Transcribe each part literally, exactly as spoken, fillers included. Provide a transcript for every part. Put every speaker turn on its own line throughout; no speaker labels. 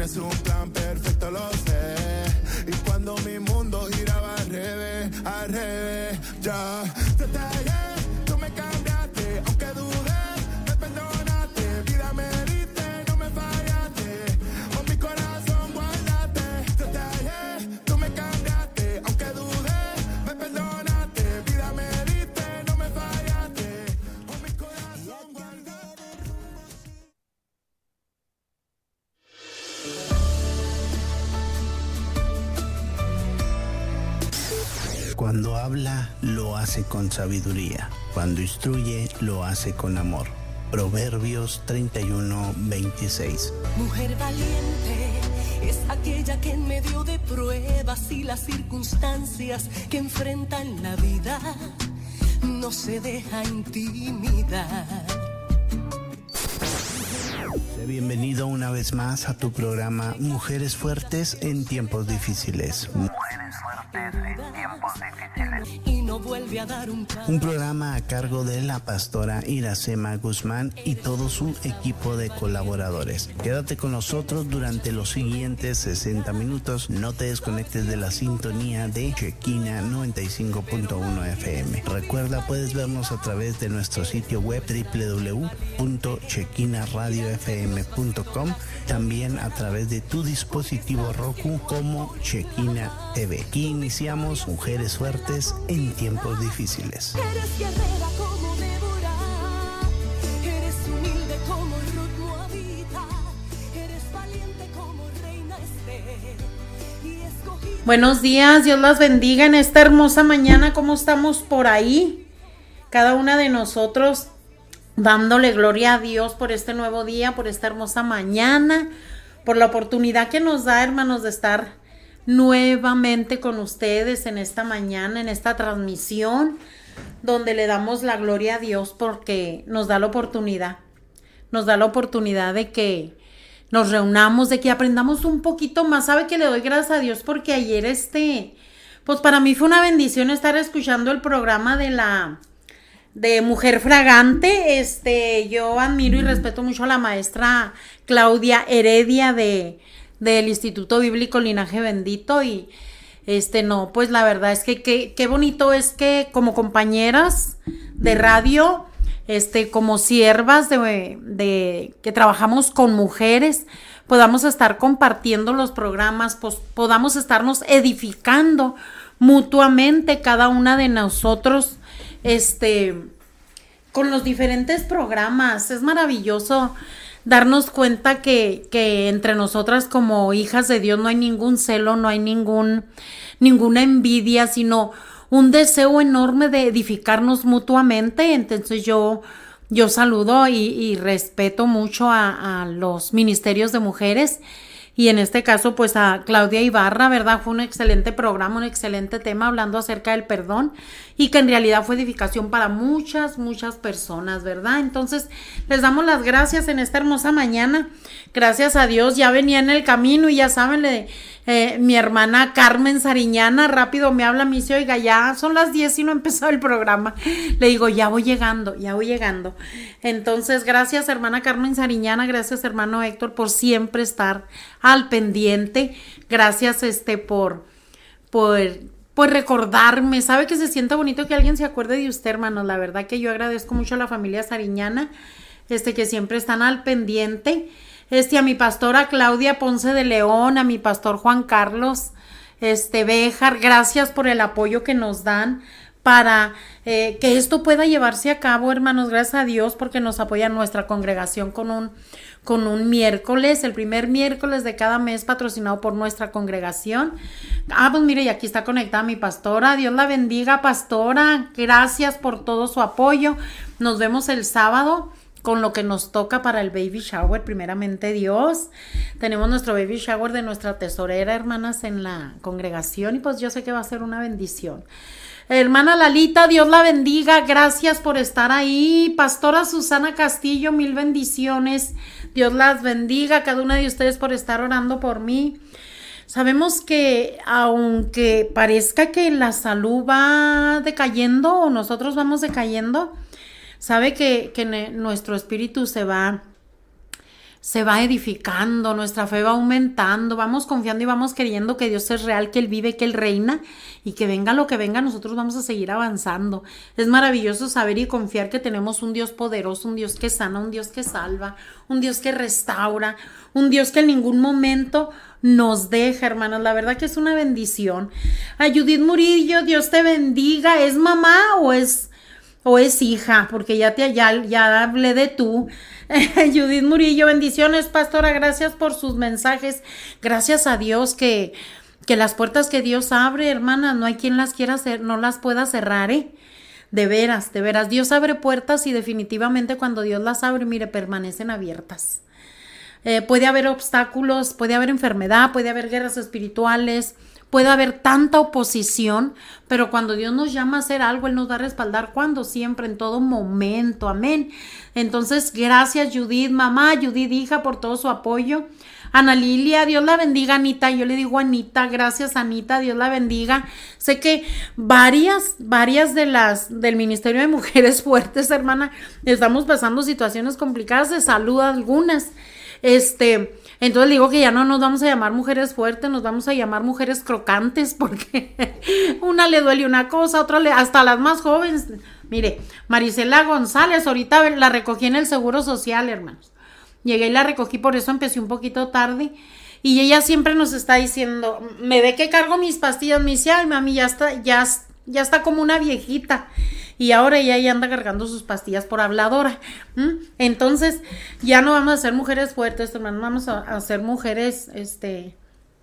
tienes un plan perfecto, lo sé. Y cuando mi mundo giraba al revés, al revés, ya te tallé, tú me cambiaste, aunque dudé, me perdonaste, vida me diste, no me fallaste, con mi corazón guardaste, te tallé, tú me cambiaste, aunque dudé, me perdonaste, vida me diste, no me fallaste, con mi corazón guardaste.
Cuando habla, lo hace con sabiduría. Cuando instruye, lo hace con amor. Proverbios treinta y uno, veintiséis.
Mujer valiente es aquella que en medio de pruebas y las circunstancias que enfrentan la vida no se deja intimidar.
Bienvenido una vez más a tu programa Mujeres Fuertes en Tiempos Difíciles.
Mujeres Fuertes en Tiempos Difíciles.
Y no vuelve a dar un
Un programa a cargo de la pastora Iracema Guzmán y todo su equipo de colaboradores. Quédate con nosotros durante los siguientes sesenta minutos. No te desconectes de la sintonía de Shekina noventa y cinco punto uno F M. Recuerda, puedes vernos a través de nuestro sitio web doble u doble u doble u punto shekina radio f m punto com, también a través de tu dispositivo Roku como Shekina T V. Aquí iniciamos Mujeres Fuertes en Tiempos Difíciles.
Eres guerrera como Débora, eres humilde como Ruth Moabita, eres valiente como Reina Esther y escogida.
Buenos días, Dios las bendiga en esta hermosa mañana. ¿Cómo estamos por ahí? Cada una de nosotros dándole gloria a Dios por este nuevo día, por esta hermosa mañana, por la oportunidad que nos da, hermanos, de estar nuevamente con ustedes en esta mañana, en esta transmisión, donde le damos la gloria a Dios porque nos da la oportunidad, nos da la oportunidad de que nos reunamos, de que aprendamos un poquito más. Sabe que le doy gracias a Dios porque ayer este, pues para mí fue una bendición estar escuchando el programa de la de Mujer Fragante. Este, yo admiro y respeto mucho a la maestra Claudia Heredia de del Instituto Bíblico Linaje Bendito y este no, pues la verdad es que qué bonito es que como compañeras de radio, este, como siervas de, de que trabajamos con mujeres, podamos estar compartiendo los programas, pues podamos estarnos edificando mutuamente cada una de nosotros, este, con los diferentes programas. Es maravilloso darnos cuenta que, que entre nosotras como hijas de Dios no hay ningún celo, no hay ningún, ninguna envidia, sino un deseo enorme de edificarnos mutuamente. Entonces yo, yo saludo y, y respeto mucho a, a los ministerios de mujeres. Y en este caso, pues a Claudia Ibarra, ¿verdad? Fue un excelente programa, un excelente tema hablando acerca del perdón y que en realidad fue edificación para muchas, muchas personas, ¿verdad? Entonces, les damos las gracias en esta hermosa mañana. Gracias a Dios, ya venía en el camino y ya saben, le, eh, mi hermana Carmen Sariñana rápido me habla, me dice, oiga, ya son las diez y no ha empezado el programa. Le digo, ya voy llegando, ya voy llegando. Entonces, gracias hermana Carmen Sariñana, gracias hermano Héctor por siempre estar al pendiente, gracias este por, por, por recordarme. Sabe que se siente bonito que alguien se acuerde de usted, hermanos. La verdad que yo agradezco mucho a la familia Sariñana, este, que siempre están al pendiente. Este, a mi pastora Claudia Ponce de León, a mi pastor Juan Carlos, este, Béjar, gracias por el apoyo que nos dan para eh, que esto pueda llevarse a cabo, hermanos. Gracias a Dios porque nos apoya nuestra congregación con un con un miércoles, el primer miércoles de cada mes, patrocinado por nuestra congregación. Ah, pues mire, y aquí está conectada mi pastora. Dios la bendiga, pastora. Gracias por todo su apoyo. Nos vemos el sábado con lo que nos toca para el baby shower, primeramente Dios. Tenemos nuestro baby shower de nuestra tesorera, hermanas, en la congregación, y pues yo sé que va a ser una bendición. Hermana Lalita, Dios la bendiga, gracias por estar ahí. Pastora Susana Castillo, mil bendiciones, Dios las bendiga, cada una de ustedes por estar orando por mí. Sabemos que aunque parezca que la salud va decayendo o nosotros vamos decayendo, sabe que, que nuestro espíritu se va se va edificando, nuestra fe va aumentando, vamos confiando y vamos creyendo que Dios es real, que Él vive, que Él reina y que venga lo que venga, nosotros vamos a seguir avanzando. Es maravilloso saber y confiar que tenemos un Dios poderoso, un Dios que sana, un Dios que salva, un Dios que restaura, un Dios que en ningún momento nos deja, hermanos. La verdad que es una bendición. A Judith Murillo, Dios te bendiga. ¿Es mamá o es, o es hija? Porque ya te ya, ya hablé de tú. Judith Murillo, bendiciones, pastora, gracias por sus mensajes. Gracias a Dios que, que las puertas que Dios abre, hermanas, no hay quien las quiera hacer, no las pueda cerrar, ¿eh? De veras, de veras, Dios abre puertas y definitivamente cuando Dios las abre, mire, permanecen abiertas. Eh, puede haber obstáculos, puede haber enfermedad, puede haber guerras espirituales, puede haber tanta oposición, pero cuando Dios nos llama a hacer algo, Él nos va a respaldar. ¿Cuándo? Siempre, en todo momento. Amén. Entonces, gracias Judith, mamá, Judith, hija, por todo su apoyo. Ana Lilia, Dios la bendiga, Anita. Yo le digo Anita, gracias Anita, Dios la bendiga. Sé que varias, varias de las del Ministerio de Mujeres Fuertes, hermana, estamos pasando situaciones complicadas de salud algunas. Este, entonces le digo que ya no nos vamos a llamar mujeres fuertes, nos vamos a llamar mujeres crocantes, porque una le duele una cosa, otra le, hasta las más jóvenes. Mire, Marisela González, ahorita la recogí en el Seguro Social, hermanos. Llegué y la recogí, por eso empecé un poquito tarde. Y ella siempre nos está diciendo, me ve que cargo mis pastillas, me dice, ay mami, ya está, ya, ya está como una viejita. Y ahora ella ya anda cargando sus pastillas por habladora. ¿Mm? Entonces, ya no vamos a ser mujeres fuertes, hermano, vamos a, a ser mujeres, este,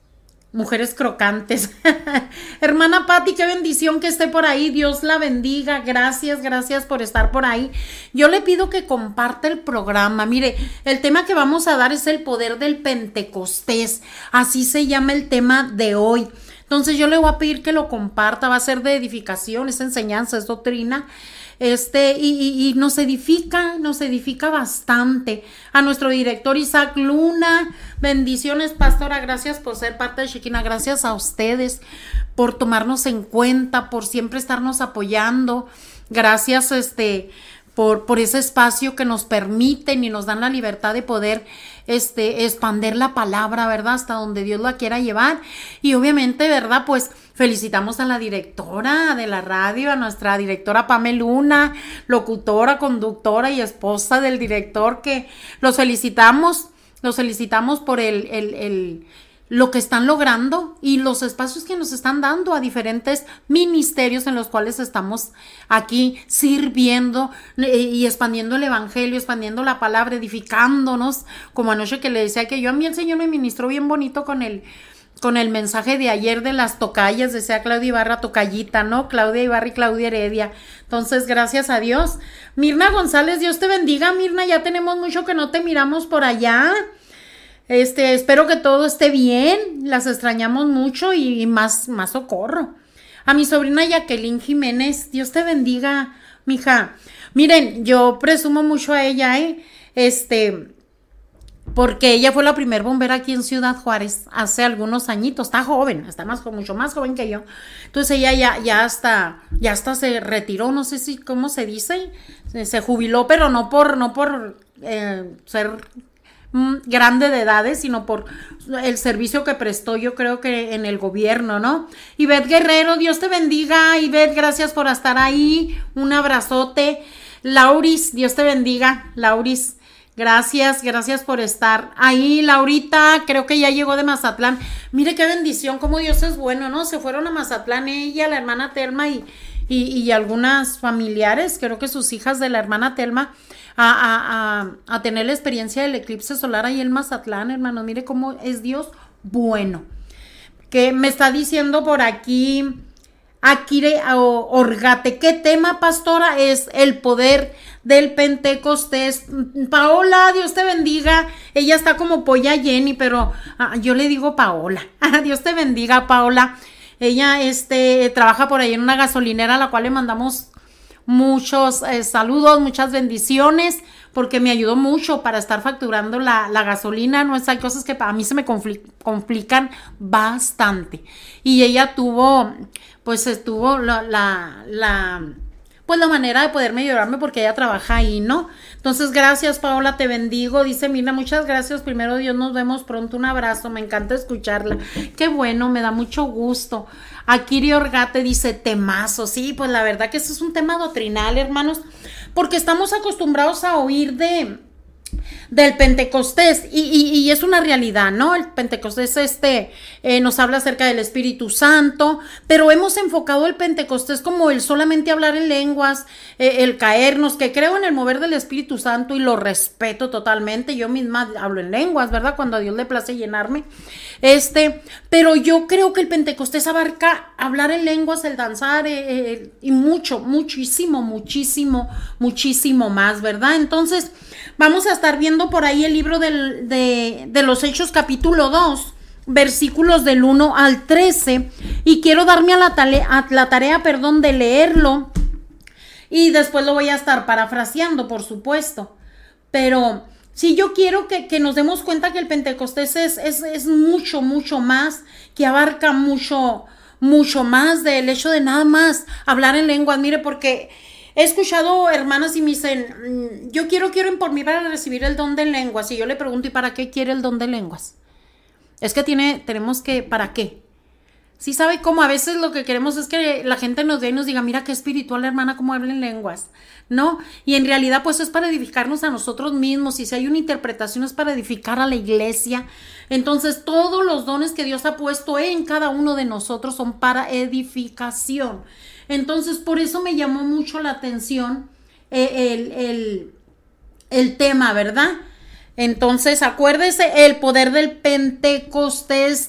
mujeres crocantes. Hermana Patti, qué bendición que esté por ahí, Dios la bendiga, gracias, gracias por estar por ahí. Yo le pido que comparte el programa. Mire, el tema que vamos a dar es el poder del Pentecostés, así se llama el tema de hoy. Entonces yo le voy a pedir que lo comparta, va a ser de edificación, es enseñanza, es doctrina, este, y, y, y nos edifica, nos edifica bastante. A nuestro director Isaac Luna, bendiciones, pastora, gracias por ser parte de Shekinah, gracias a ustedes por tomarnos en cuenta, por siempre estarnos apoyando, gracias, este, por, por ese espacio que nos permiten y nos dan la libertad de poder este, expander la palabra, ¿verdad? Hasta donde Dios la quiera llevar. Y obviamente, ¿verdad? Pues felicitamos a la directora de la radio, a nuestra directora Pamela Luna, locutora, conductora y esposa del director, que los felicitamos, los felicitamos por el, el, el lo que están logrando y los espacios que nos están dando a diferentes ministerios en los cuales estamos aquí sirviendo y expandiendo el evangelio, expandiendo la palabra, edificándonos, como anoche que le decía que yo a mí el Señor me ministró bien bonito con el, con el mensaje de ayer de las tocayas, decía Claudia Ibarra, tocayita, ¿no? Claudia Ibarra y Claudia Heredia. Entonces, gracias a Dios. Mirna González, Dios te bendiga, Mirna, ya tenemos mucho que no te miramos por allá. Este, espero que todo esté bien, las extrañamos mucho y, y más, más socorro. A mi sobrina Jacqueline Jiménez, Dios te bendiga, mija. Miren, yo presumo mucho a ella, ¿eh? Este, porque ella fue la primer bombera aquí en Ciudad Juárez hace algunos añitos, está joven, está más, mucho más joven que yo. Entonces ella ya, ya hasta, ya hasta se retiró, no sé si, ¿cómo se dice? Se, se jubiló, pero no por, no por eh, ser grande de edades, sino por el servicio que prestó, yo creo que en el gobierno, ¿no? Ivette Guerrero, Dios te bendiga, Ivette, gracias por estar ahí, un abrazote. Lauris, Dios te bendiga, Lauris, gracias, gracias por estar ahí. Laurita, creo que ya llegó de Mazatlán, mire qué bendición, cómo Dios es bueno, ¿no? Se fueron a Mazatlán ella, la hermana Telma y, y, y algunas familiares, creo que sus hijas de la hermana Telma, A, a, a, a tener la experiencia del eclipse solar ahí en Mazatlán, hermanos. Mire cómo es Dios bueno. Que me está diciendo por aquí Akire Orgate, ¿qué tema, pastora? Es el poder del Pentecostés. Paola, Dios te bendiga. Ella está como polla Jenny, pero ah, yo le digo Paola. Dios te bendiga, Paola. Ella este, trabaja por ahí en una gasolinera a la cual le mandamos muchos eh, saludos, muchas bendiciones, porque me ayudó mucho para estar facturando la, la gasolina. No es, hay cosas que a mí se me confl- complican bastante. Y ella tuvo, pues estuvo la, la, la pues la manera de poderme ayudarme porque ella trabaja ahí, ¿no? Entonces, gracias, Paola, te bendigo. Dice Mirna, muchas gracias. Primero Dios, nos vemos pronto. Un abrazo, me encanta escucharla. Qué bueno, me da mucho gusto. Akiri Orgate dice, temazo. Sí, pues la verdad que ese es un tema doctrinal, hermanos, porque estamos acostumbrados a oír de... del Pentecostés y, y, y es una realidad, ¿no? El Pentecostés este eh, nos habla acerca del Espíritu Santo, pero hemos enfocado el Pentecostés como el solamente hablar en lenguas, eh, el caernos, que creo en el mover del Espíritu Santo y lo respeto totalmente. Yo misma hablo en lenguas, ¿verdad? Cuando a Dios le place llenarme, este, pero yo creo que el Pentecostés abarca hablar en lenguas, el danzar eh, eh, y mucho, muchísimo, muchísimo, muchísimo más, ¿verdad? Entonces, vamos a estar viendo por ahí el libro del, de, de los Hechos capítulo dos, versículos del uno al trece, y quiero darme a la, tarea, a la tarea, perdón, de leerlo, y después lo voy a estar parafraseando, por supuesto, pero sí, yo quiero que, que nos demos cuenta que el Pentecostés es, es, es mucho, mucho más, que abarca mucho, mucho más del hecho de nada más hablar en lenguas. Mire, porque he escuchado hermanas y me dicen, yo quiero, quiero por mí para recibir el don de lenguas. Y yo le pregunto, ¿y para qué quiere el don de lenguas? Es que tiene, tenemos que, ¿para qué? Sí, sabe cómo a veces lo que queremos es que la gente nos vea y nos diga, mira qué espiritual, hermana, cómo habla en lenguas, ¿no? Y en realidad pues es para edificarnos a nosotros mismos, y si hay una interpretación es para edificar a la iglesia. Entonces todos los dones que Dios ha puesto en cada uno de nosotros son para edificación. Entonces por eso me llamó mucho la atención eh, el, el, el tema, ¿verdad? Entonces acuérdese, el poder del Pentecostés.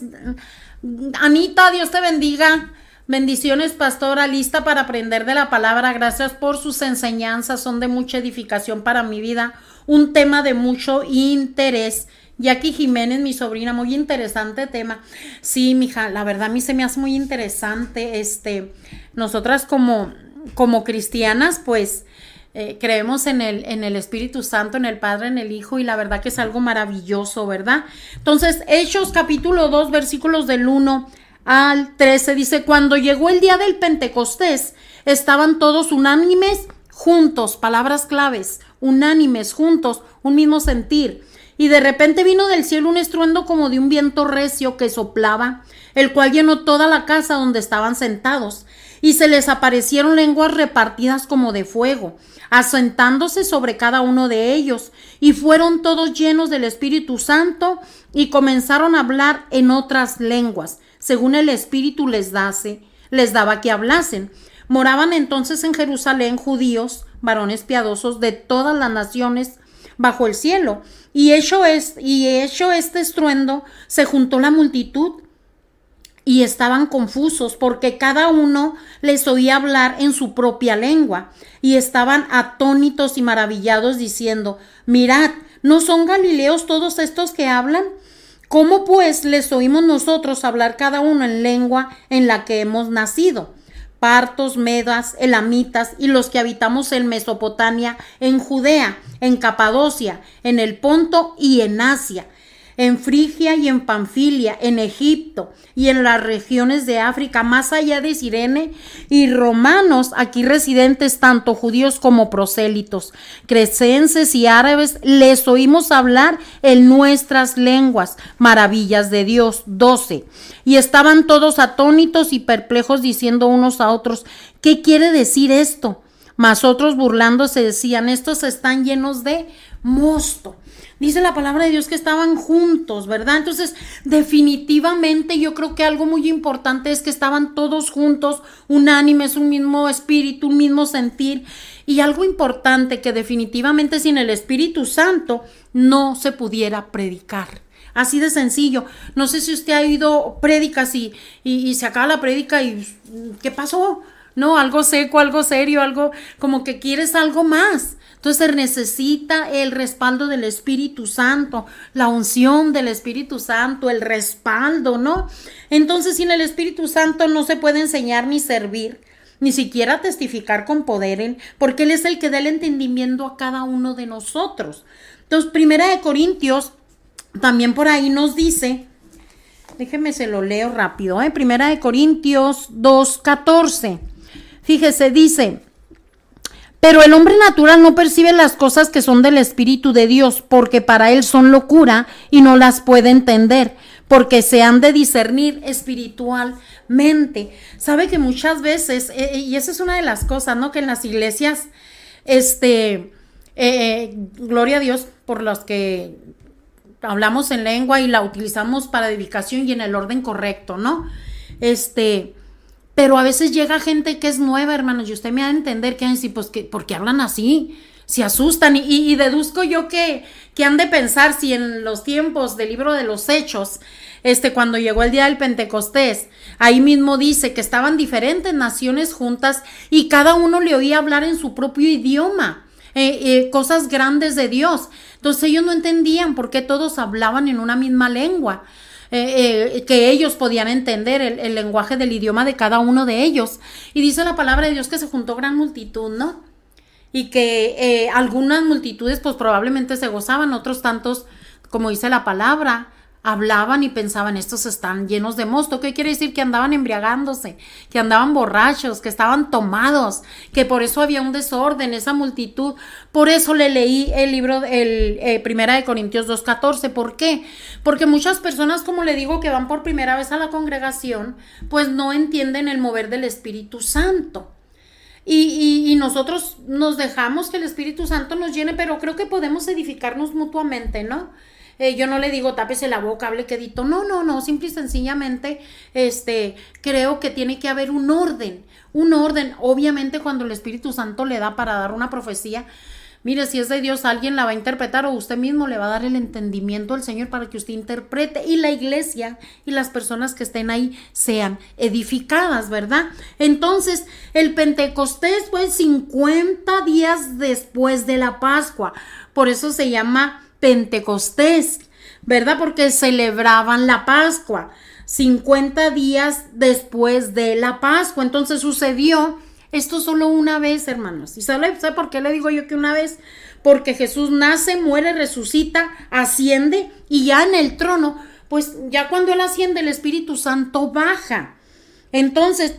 Anita, Dios te bendiga. Bendiciones, pastora, lista para aprender de la palabra. Gracias por sus enseñanzas, son de mucha edificación para mi vida. Un tema de mucho interés. Jackie Jiménez, mi sobrina, muy interesante tema. Sí, mija, la verdad a mí se me hace muy interesante. Este, nosotras como, como cristianas, pues eh, creemos en el, en el Espíritu Santo, en el Padre, en el Hijo, y la verdad que es algo maravilloso, ¿verdad? Entonces, Hechos capítulo dos, versículos del uno al trece, dice, cuando llegó el día del Pentecostés, estaban todos unánimes juntos, palabras claves, unánimes juntos, un mismo sentir. Y de repente vino del cielo un estruendo como de un viento recio que soplaba, el cual llenó toda la casa donde estaban sentados, y se les aparecieron lenguas repartidas como de fuego, asentándose sobre cada uno de ellos, y fueron todos llenos del Espíritu Santo, y comenzaron a hablar en otras lenguas, según el Espíritu les dase, les daba que hablasen. Moraban entonces en Jerusalén judíos, varones piadosos de todas las naciones bajo el cielo. Y hecho, es, y hecho este estruendo, se juntó la multitud y estaban confusos porque cada uno les oía hablar en su propia lengua, y estaban atónitos y maravillados diciendo, mirad, ¿no son galileos todos estos que hablan? ¿Cómo pues les oímos nosotros hablar cada uno en lengua en la que hemos nacido? Partos, medas, elamitas y los que habitamos en Mesopotamia, en Judea, en Capadocia, en el Ponto y en Asia, en Frigia y en Panfilia, en Egipto y en las regiones de África, más allá de Cirene, y romanos aquí residentes, tanto judíos como prosélitos, crecenses y árabes, les oímos hablar en nuestras lenguas, maravillas de Dios. doce. Y estaban todos atónitos y perplejos, diciendo unos a otros, ¿qué quiere decir esto? Mas otros burlándose decían, estos están llenos de mosto. Dice la palabra de Dios que estaban juntos, ¿verdad? Entonces, definitivamente yo creo que algo muy importante es que estaban todos juntos, unánimes, un mismo espíritu, un mismo sentir. Y algo importante, que definitivamente sin el Espíritu Santo no se pudiera predicar. Así de sencillo. No sé si usted ha oído prédicas y, y, y se acaba la prédica y ¿qué pasó? No, algo seco, algo serio, algo como que quieres algo más. Entonces se necesita el respaldo del Espíritu Santo, la unción del Espíritu Santo, el respaldo, ¿no? Entonces sin el Espíritu Santo no se puede enseñar ni servir, ni siquiera testificar con poder, porque Él es el que da el entendimiento a cada uno de nosotros. Entonces, Primera de Corintios también por ahí nos dice, déjeme se lo leo rápido, ¿eh? Primera de Corintios dos, catorce. Fíjese, dice, Pero el hombre natural no percibe las cosas que son del Espíritu de Dios, porque para él son locura y no las puede entender, porque se han de discernir espiritualmente. Sabe que muchas veces, eh, y esa es una de las cosas, ¿no? Que en las iglesias, este, eh, gloria a Dios por los que hablamos en lengua y la utilizamos para edificación y en el orden correcto, ¿no? Este... Pero a veces llega gente que es nueva, hermanos, y usted me ha de entender que decir, pues, que, ¿por qué hablan así? Se asustan, y, y deduzco yo que, que han de pensar si en los tiempos del libro de los Hechos, este, cuando llegó el día del Pentecostés, ahí mismo dice que estaban diferentes naciones juntas y cada uno le oía hablar en su propio idioma, eh, eh, cosas grandes de Dios. Entonces ellos no entendían por qué todos hablaban en una misma lengua. Eh, eh, que ellos podían entender el, el lenguaje del idioma de cada uno de ellos. Y dice la palabra de Dios que se juntó gran multitud, ¿no? Y que eh, algunas multitudes pues probablemente se gozaban, otros tantos, como dice la palabra, hablaban y pensaban, estos están llenos de mosto. ¿Qué quiere decir? Que andaban embriagándose, que andaban borrachos, que estaban tomados, que por eso había un desorden, esa multitud. Por eso le leí el libro, el eh, Primera de Corintios dos catorce. ¿Por qué? Porque muchas personas, como le digo, que van por primera vez a la congregación, pues no entienden el mover del Espíritu Santo. Y, y, y nosotros nos dejamos que el Espíritu Santo nos llene, pero creo que podemos edificarnos mutuamente, ¿no? Eh, yo no le digo tápese la boca, hable quedito, no, no, no, simple y sencillamente este, creo que tiene que haber un orden, un orden, obviamente cuando el Espíritu Santo le da para dar una profecía, mire, si es de Dios alguien la va a interpretar o usted mismo le va a dar el entendimiento al Señor para que usted interprete y la iglesia y las personas que estén ahí sean edificadas, ¿verdad? Entonces, el Pentecostés fue cincuenta días después de la Pascua, por eso se llama Pentecostés, ¿verdad? Porque celebraban la Pascua, cincuenta días después de la Pascua. Entonces sucedió esto solo una vez, hermanos. ¿Y sabe, sabe por qué le digo yo que una vez? Porque Jesús nace, muere, resucita, asciende y ya en el trono, pues ya cuando Él asciende el Espíritu Santo baja. Entonces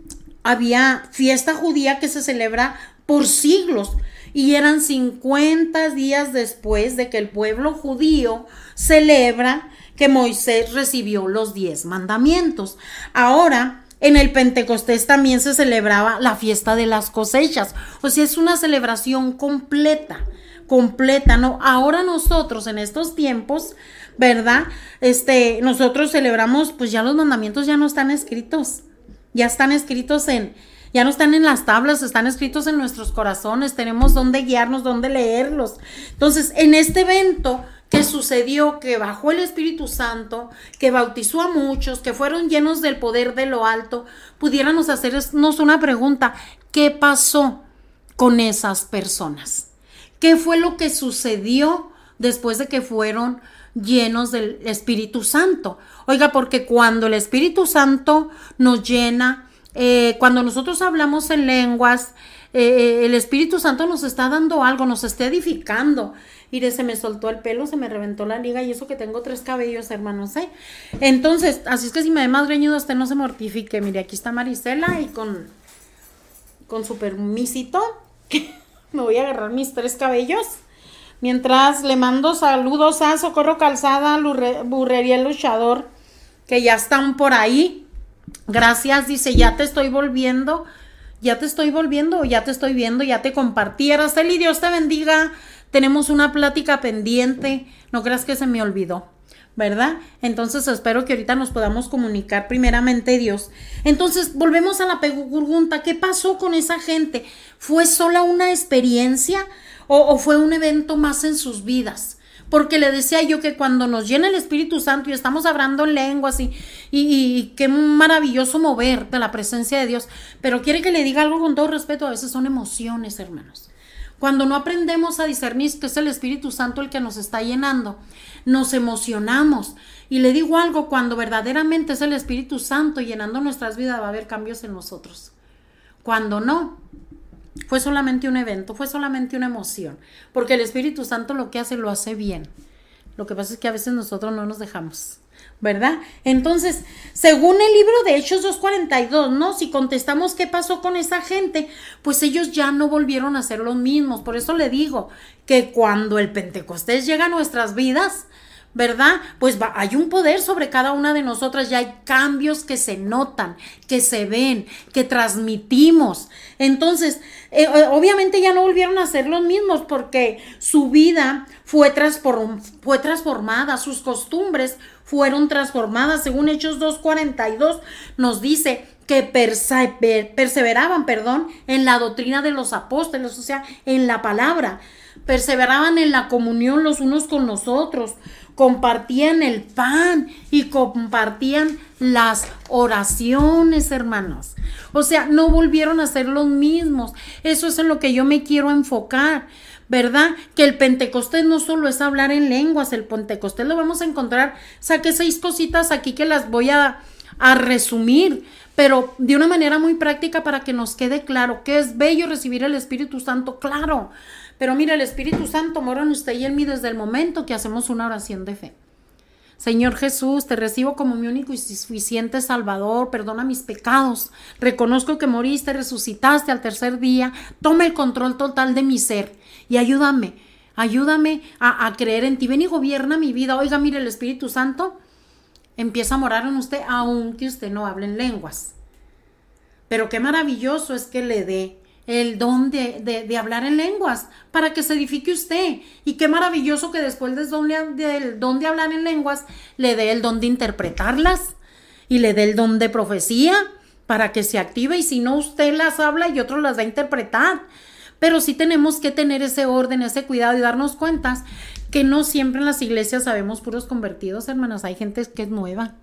había fiesta judía que se celebra por siglos. Y eran cincuenta días después de que el pueblo judío celebra que Moisés recibió los diez mandamientos. Ahora, en el Pentecostés también se celebraba la fiesta de las cosechas. O sea, es una celebración completa, completa, ¿no? Ahora nosotros en estos tiempos, ¿verdad? Este, nosotros celebramos, pues ya los mandamientos ya no están escritos, ya están escritos en... Ya no están en las tablas, están escritos en nuestros corazones, tenemos dónde guiarnos, dónde leerlos. Entonces, en este evento que sucedió, que bajó el Espíritu Santo, que bautizó a muchos, que fueron llenos del poder de lo alto, pudiéramos hacernos una pregunta, ¿qué pasó con esas personas? ¿Qué fue lo que sucedió después de que fueron llenos del Espíritu Santo? Oiga, porque cuando el Espíritu Santo nos llena, Eh, cuando nosotros hablamos en lenguas, eh, el Espíritu Santo nos está dando algo, nos está edificando. Mire, se me soltó el pelo, se me reventó la liga y eso que tengo tres cabellos, hermanos, ¿eh? Entonces, así es que si me ve más greñudo, usted no se mortifique. Mire, aquí está Marisela y con, con su permisito, me voy a agarrar mis tres cabellos. Mientras le mando saludos a Socorro Calzada, Lurre, Burrería El Luchador, que ya están por ahí. Gracias, dice, ya te estoy volviendo, ya te estoy volviendo, ya te estoy viendo, ya te compartí. Araceli, Dios te bendiga. Tenemos una plática pendiente, no creas que se me olvidó, ¿verdad? Entonces espero que ahorita nos podamos comunicar primeramente Dios. Entonces volvemos a la pregunta, ¿qué pasó con esa gente? ¿Fue sola una experiencia o, o fue un evento más en sus vidas? Porque le decía yo que cuando nos llena el Espíritu Santo y estamos hablando en lenguas y, y, y qué maravilloso mover de la presencia de Dios, pero quiere que le diga algo con todo respeto, a veces son emociones, hermanos. Cuando no aprendemos a discernir que es el Espíritu Santo el que nos está llenando, nos emocionamos. Y le digo algo, cuando verdaderamente es el Espíritu Santo llenando nuestras vidas, va a haber cambios en nosotros. Cuando no, fue solamente un evento, fue solamente una emoción, porque el Espíritu Santo lo que hace, lo hace bien. Lo que pasa es que a veces nosotros no nos dejamos, ¿verdad? Entonces, según el libro de Hechos dos cuarenta y dos, ¿no? Si contestamos qué pasó con esa gente, pues ellos ya no volvieron a ser los mismos. Por eso le digo que cuando el Pentecostés llega a nuestras vidas, ¿verdad? Pues va, hay un poder sobre cada una de nosotras, ya hay cambios que se notan, que se ven, que transmitimos. Entonces, eh, obviamente ya no volvieron a ser los mismos porque su vida fue, transform, fue transformada, sus costumbres fueron transformadas. Según Hechos dos cuarenta y dos nos dice que persever, perseveraban, perdón, en la doctrina de los apóstoles, o sea, en la palabra. Perseveraban en la comunión los unos con los otros, compartían el pan y compartían las oraciones, hermanos. O sea, no volvieron a ser los mismos. Eso es en lo que yo me quiero enfocar, ¿verdad? Que el Pentecostés no solo es hablar en lenguas, el Pentecostés lo vamos a encontrar. Saqué seis cositas aquí que las voy a, a resumir, pero de una manera muy práctica para que nos quede claro que es bello recibir el Espíritu Santo, claro. Pero mira, el Espíritu Santo mora en usted y en mí desde el momento que hacemos una oración de fe. Señor Jesús, te recibo como mi único y suficiente Salvador, perdona mis pecados, reconozco que moriste, resucitaste al tercer día, toma el control total de mi ser y ayúdame, ayúdame a, a creer en ti, ven y gobierna mi vida. Oiga, mire, el Espíritu Santo empieza a morar en usted aunque usted no hable en lenguas. Pero qué maravilloso es que le dé el don de, de, de hablar en lenguas para que se edifique usted, y qué maravilloso que después del don, de, del don de hablar en lenguas le dé el don de interpretarlas y le dé el don de profecía para que se active, y si no usted las habla y otro las va a interpretar. Pero sí tenemos que tener ese orden, ese cuidado y darnos cuenta que no siempre en las iglesias sabemos puros convertidos, hermanas. Hay gente que es nueva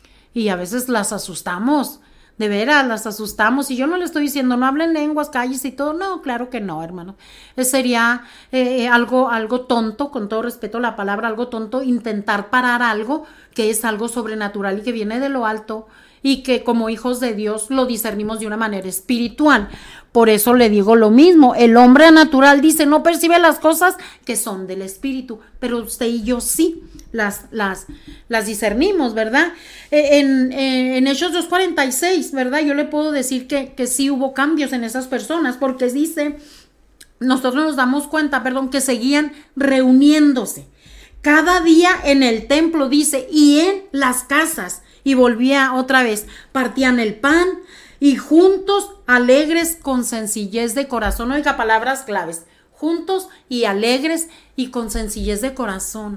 y a veces las asustamos. De veras, las asustamos. Y yo no le estoy diciendo no hablen lenguas, calles y todo. No, claro que no, hermano. Eh, sería eh, algo, algo tonto, con todo respeto a la palabra, algo tonto, intentar parar algo que es algo sobrenatural y que viene de lo alto, y que como hijos de Dios lo discernimos de una manera espiritual. Por eso le digo lo mismo, el hombre natural dice no percibe las cosas que son del espíritu, pero usted y yo sí las, las, las discernimos, ¿verdad? En, en, en Hechos dos cuarenta y seis, ¿verdad? Yo le puedo decir que, que sí hubo cambios en esas personas, porque dice, nosotros nos damos cuenta, perdón, que seguían reuniéndose cada día en el templo, dice, y en las casas. Y volvía otra vez, partían el pan y juntos, alegres, con sencillez de corazón. Oiga, palabras claves, juntos y alegres y con sencillez de corazón.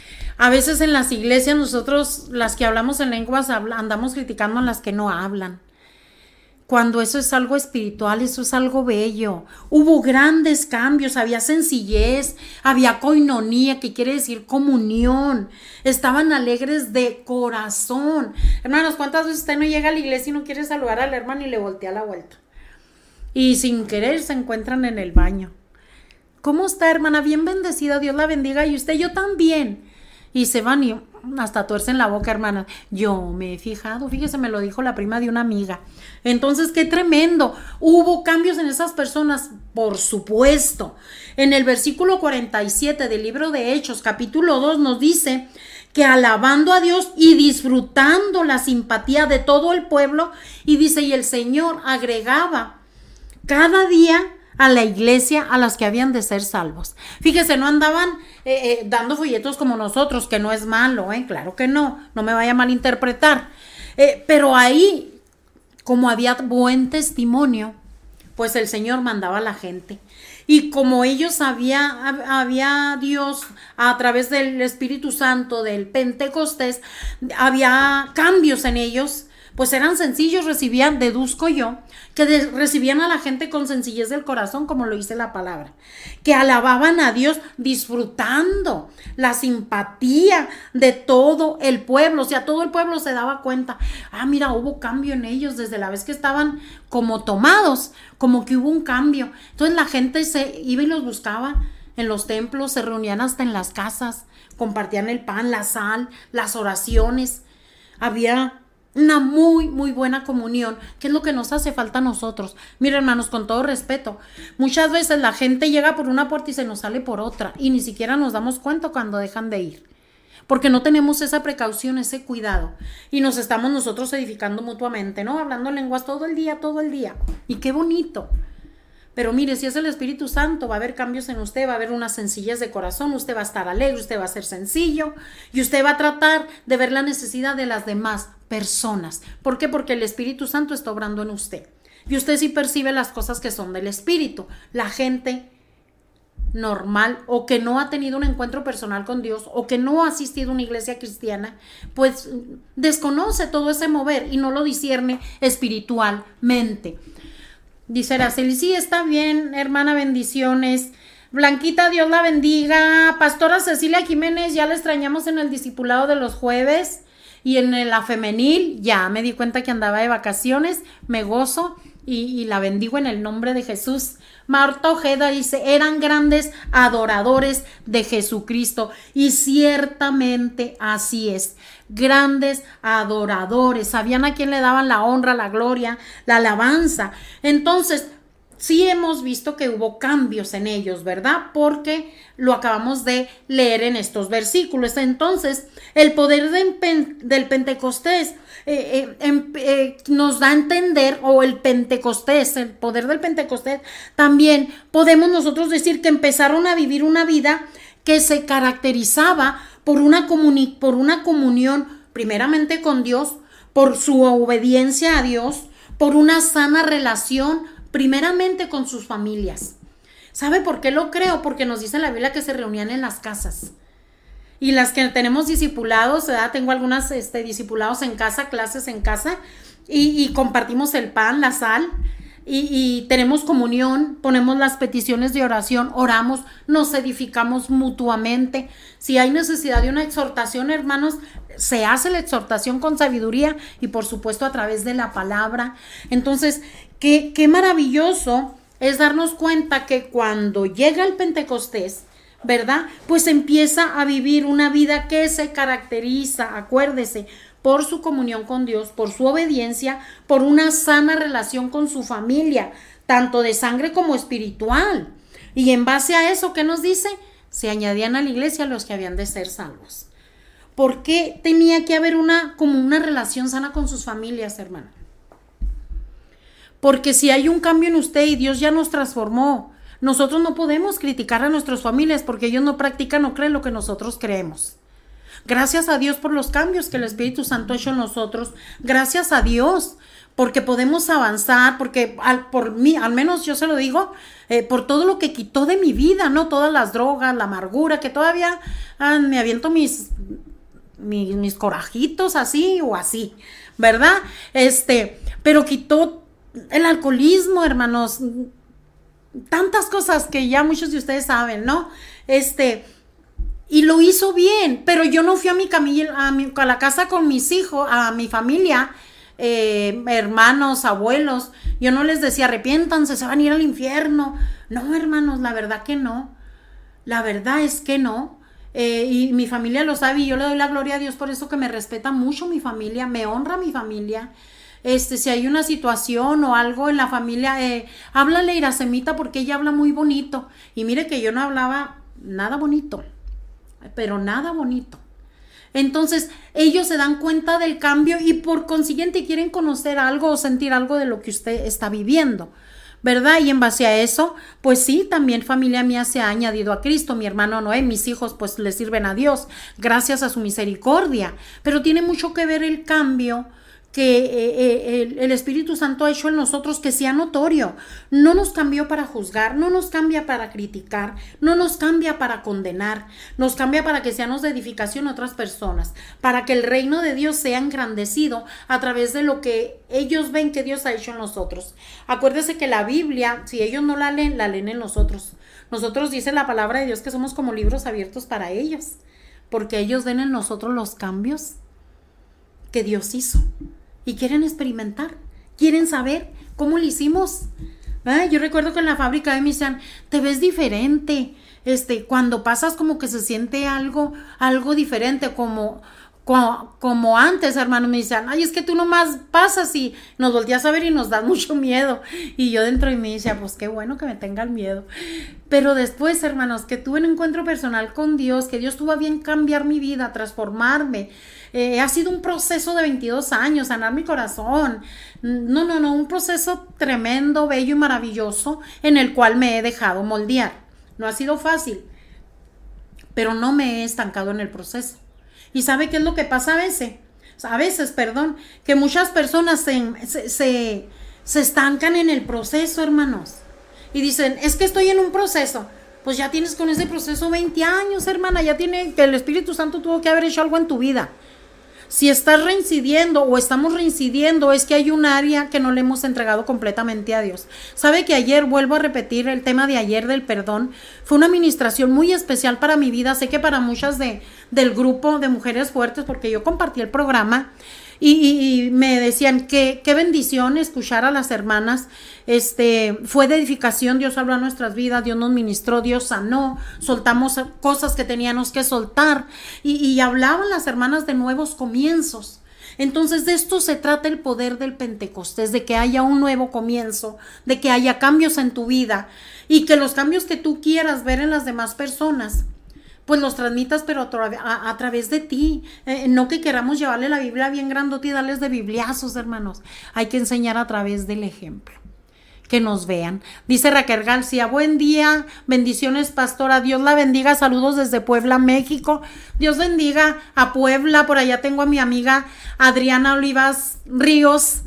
A veces en las iglesias nosotros, las que hablamos en lenguas, andamos criticando a las que no hablan. Cuando eso es algo espiritual, eso es algo bello. Hubo grandes cambios, había sencillez, había koinonía, que quiere decir comunión. Estaban alegres de corazón. Hermanos, ¿cuántas veces usted no llega a la iglesia y no quiere saludar al hermano y le voltea la vuelta? Y sin querer se encuentran en el baño. ¿Cómo está, hermana? Bien bendecida, Dios la bendiga. Y usted, yo también. Y se van y hasta tuercen la boca, hermana. Yo me he fijado, fíjese, me lo dijo la prima de una amiga. Entonces, qué tremendo. Hubo cambios en esas personas, por supuesto. En el versículo cuarenta y siete del libro de Hechos, capítulo dos, nos dice que alabando a Dios y disfrutando la simpatía de todo el pueblo, y dice, y el Señor agregaba cada día a la iglesia a las que habían de ser salvos. Fíjese, no andaban eh, eh, dando folletos como nosotros, que no es malo, ¿eh? Claro que no, no me vaya a malinterpretar. Eh, pero ahí, como había buen testimonio, pues el Señor mandaba a la gente. Y como ellos había, había Dios, a través del Espíritu Santo, del Pentecostés, había cambios en ellos, pues eran sencillos, recibían, deduzco yo, que de, recibían a la gente con sencillez del corazón, como lo dice la palabra, que alababan a Dios disfrutando la simpatía de todo el pueblo. O sea, todo el pueblo se daba cuenta, ah, mira, hubo cambio en ellos desde la vez que estaban como tomados, como que hubo un cambio. Entonces la gente se iba y los buscaba en los templos, se reunían hasta en las casas, compartían el pan, la sal, las oraciones. Había una muy, muy buena comunión, que es lo que nos hace falta a nosotros. Mira, hermanos, con todo respeto, muchas veces la gente llega por una puerta y se nos sale por otra, y ni siquiera nos damos cuenta cuando dejan de ir. porque no tenemos esa precaución, ese cuidado, y nos estamos nosotros edificando mutuamente, ¿no? Hablando lenguas todo el día, todo el día, y qué bonito. Pero mire, si es el Espíritu Santo, va a haber cambios en usted, va a haber una sencillez de corazón, usted va a estar alegre, usted va a ser sencillo, y usted va a tratar de ver la necesidad de las demás personas. ¿Por qué? Porque el Espíritu Santo está obrando en usted, y usted sí percibe las cosas que son del Espíritu. La gente normal o que no ha tenido un encuentro personal con Dios o que no ha asistido a una iglesia cristiana, pues desconoce todo ese mover y no lo discierne espiritualmente. Dice Araceli, sí, está bien, hermana, bendiciones. Blanquita, Dios la bendiga. Pastora Cecilia Jiménez, ya la extrañamos en el discipulado de los jueves y en la femenil, ya me di cuenta que andaba de vacaciones, me gozo y, y la bendigo en el nombre de Jesús. Marta Ojeda dice, eran grandes adoradores de Jesucristo, y ciertamente así es, grandes adoradores, sabían a quién le daban la honra, la gloria, la alabanza. Entonces, sí hemos visto que hubo cambios en ellos, ¿verdad? Porque lo acabamos de leer en estos versículos. Entonces, el poder de, del Pentecostés eh, eh, eh, nos da a entender, o el Pentecostés, el poder del Pentecostés, también podemos nosotros decir que empezaron a vivir una vida que se caracterizaba por una, comuni- por una comunión primeramente con Dios, por su obediencia a Dios, por una sana relación primeramente con sus familias. ¿Sabe por qué lo creo? Porque nos dice la Biblia que se reunían en las casas. Y las que tenemos discipulados, ¿verdad? Tengo algunas este, discipulados en casa, clases en casa, y, y compartimos el pan, la sal, y, y tenemos comunión, ponemos las peticiones de oración, oramos, nos edificamos mutuamente. Si hay necesidad de una exhortación, hermanos, se hace la exhortación con sabiduría y por supuesto a través de la palabra. Entonces, qué, qué maravilloso es darnos cuenta que cuando llega el Pentecostés, ¿verdad? Pues empieza a vivir una vida que se caracteriza, acuérdese, por su comunión con Dios, por su obediencia, por una sana relación con su familia, tanto de sangre como espiritual. Y en base a eso, ¿qué nos dice? Se añadían a la iglesia los que habían de ser salvos. ¿Por qué tenía que haber una, como una relación sana con sus familias, hermano? Porque si hay un cambio en usted y Dios ya nos transformó, nosotros no podemos criticar a nuestras familias porque ellos no practican o creen lo que nosotros creemos. Gracias a Dios por los cambios que el Espíritu Santo ha hecho en nosotros. Gracias a Dios porque podemos avanzar, porque al, por mí, al menos yo se lo digo, eh, por todo lo que quitó de mi vida, ¿no? Todas las drogas, la amargura, que todavía ah, me aviento mis, mis, mis corajitos así o así, ¿verdad? Este, pero quitó el alcoholismo, hermanos, tantas cosas que ya muchos de ustedes saben, ¿no? Este, y lo hizo bien, pero yo no fui a mi camilla, a, mi, a la casa con mis hijos, a mi familia, eh, hermanos, abuelos, yo no les decía arrepiéntanse, se van a ir al infierno. No, hermanos, la verdad que no, la verdad es que no. Eh, y mi familia lo sabe y yo le doy la gloria a Dios por eso, que me respeta mucho mi familia, me honra mi familia. Este, si hay una situación o algo en la familia, eh, háblale a Iracemita porque ella habla muy bonito. Y mire que yo no hablaba nada bonito, pero nada bonito. Entonces ellos se dan cuenta del cambio y por consiguiente quieren conocer algo o sentir algo de lo que usted está viviendo, ¿verdad? Y en base a eso, pues sí, también familia mía se ha añadido a Cristo. Mi hermano Noé, mis hijos pues le sirven a Dios gracias a su misericordia, pero tiene mucho que ver el cambio que eh, el, el Espíritu Santo ha hecho en nosotros, que sea notorio. No nos cambió para juzgar, no nos cambia para criticar, no nos cambia para condenar, nos cambia para que seamos de edificación a otras personas, para que el reino de Dios sea engrandecido a través de lo que ellos ven que Dios ha hecho en nosotros. Acuérdese que la Biblia, si ellos no la leen, la leen en nosotros. Nosotros, dice la palabra de Dios, que somos como libros abiertos para ellos, porque ellos ven en nosotros los cambios que Dios hizo. Y quieren experimentar, quieren saber cómo lo hicimos. ¿Eh? Yo recuerdo que en la fábrica me decían, te ves diferente, este, cuando pasas como que se siente algo, algo diferente, como, como, como antes, hermanos, me decían, ay, es que tú nomás pasas y nos volteas a ver y nos da mucho miedo. Y yo dentro de mí decía, pues qué bueno que me tengan miedo. Pero después, hermanos, que tuve un encuentro personal con Dios, que Dios tuvo a bien cambiar mi vida, transformarme. Eh, ha sido un proceso de veintidós años, sanar mi corazón. No, no, no, un proceso tremendo, bello y maravilloso en el cual me he dejado moldear. No ha sido fácil, pero no me he estancado en el proceso. ¿Y sabe qué es lo que pasa a veces? A veces, perdón, que muchas personas se, se, se, se estancan en el proceso, hermanos. Y dicen, es que estoy en un proceso. Pues ya tienes con ese proceso veinte años, hermana. Ya tiene que el Espíritu Santo tuvo que haber hecho algo en tu vida. Si estás reincidiendo o estamos reincidiendo, es que hay un área que no le hemos entregado completamente a Dios. Sabe que ayer, vuelvo a repetir el tema de ayer del perdón, fue una administración muy especial para mi vida. Sé que para muchas de, del grupo de Mujeres Fuertes, porque yo compartí el programa y, y, y me decían que qué bendición escuchar a las hermanas. Este, fue de edificación, Dios habló a nuestras vidas, Dios nos ministró, Dios sanó, soltamos cosas que teníamos que soltar y, y hablaban las hermanas de nuevos comienzos. Entonces de esto se trata el poder del Pentecostés, de que haya un nuevo comienzo, de que haya cambios en tu vida y que los cambios que tú quieras ver en las demás personas, pues los transmitas, pero a, tra- a, a través de ti. Eh, no que queramos llevarle la Biblia bien grandota y darles de bibliazos, hermanos. Hay que enseñar a través del ejemplo. Que nos vean. Dice Raquel García, buen día, bendiciones, pastora, Dios la bendiga, saludos desde Puebla, México. Dios bendiga a Puebla, por allá tengo a mi amiga Adriana Olivas Ríos,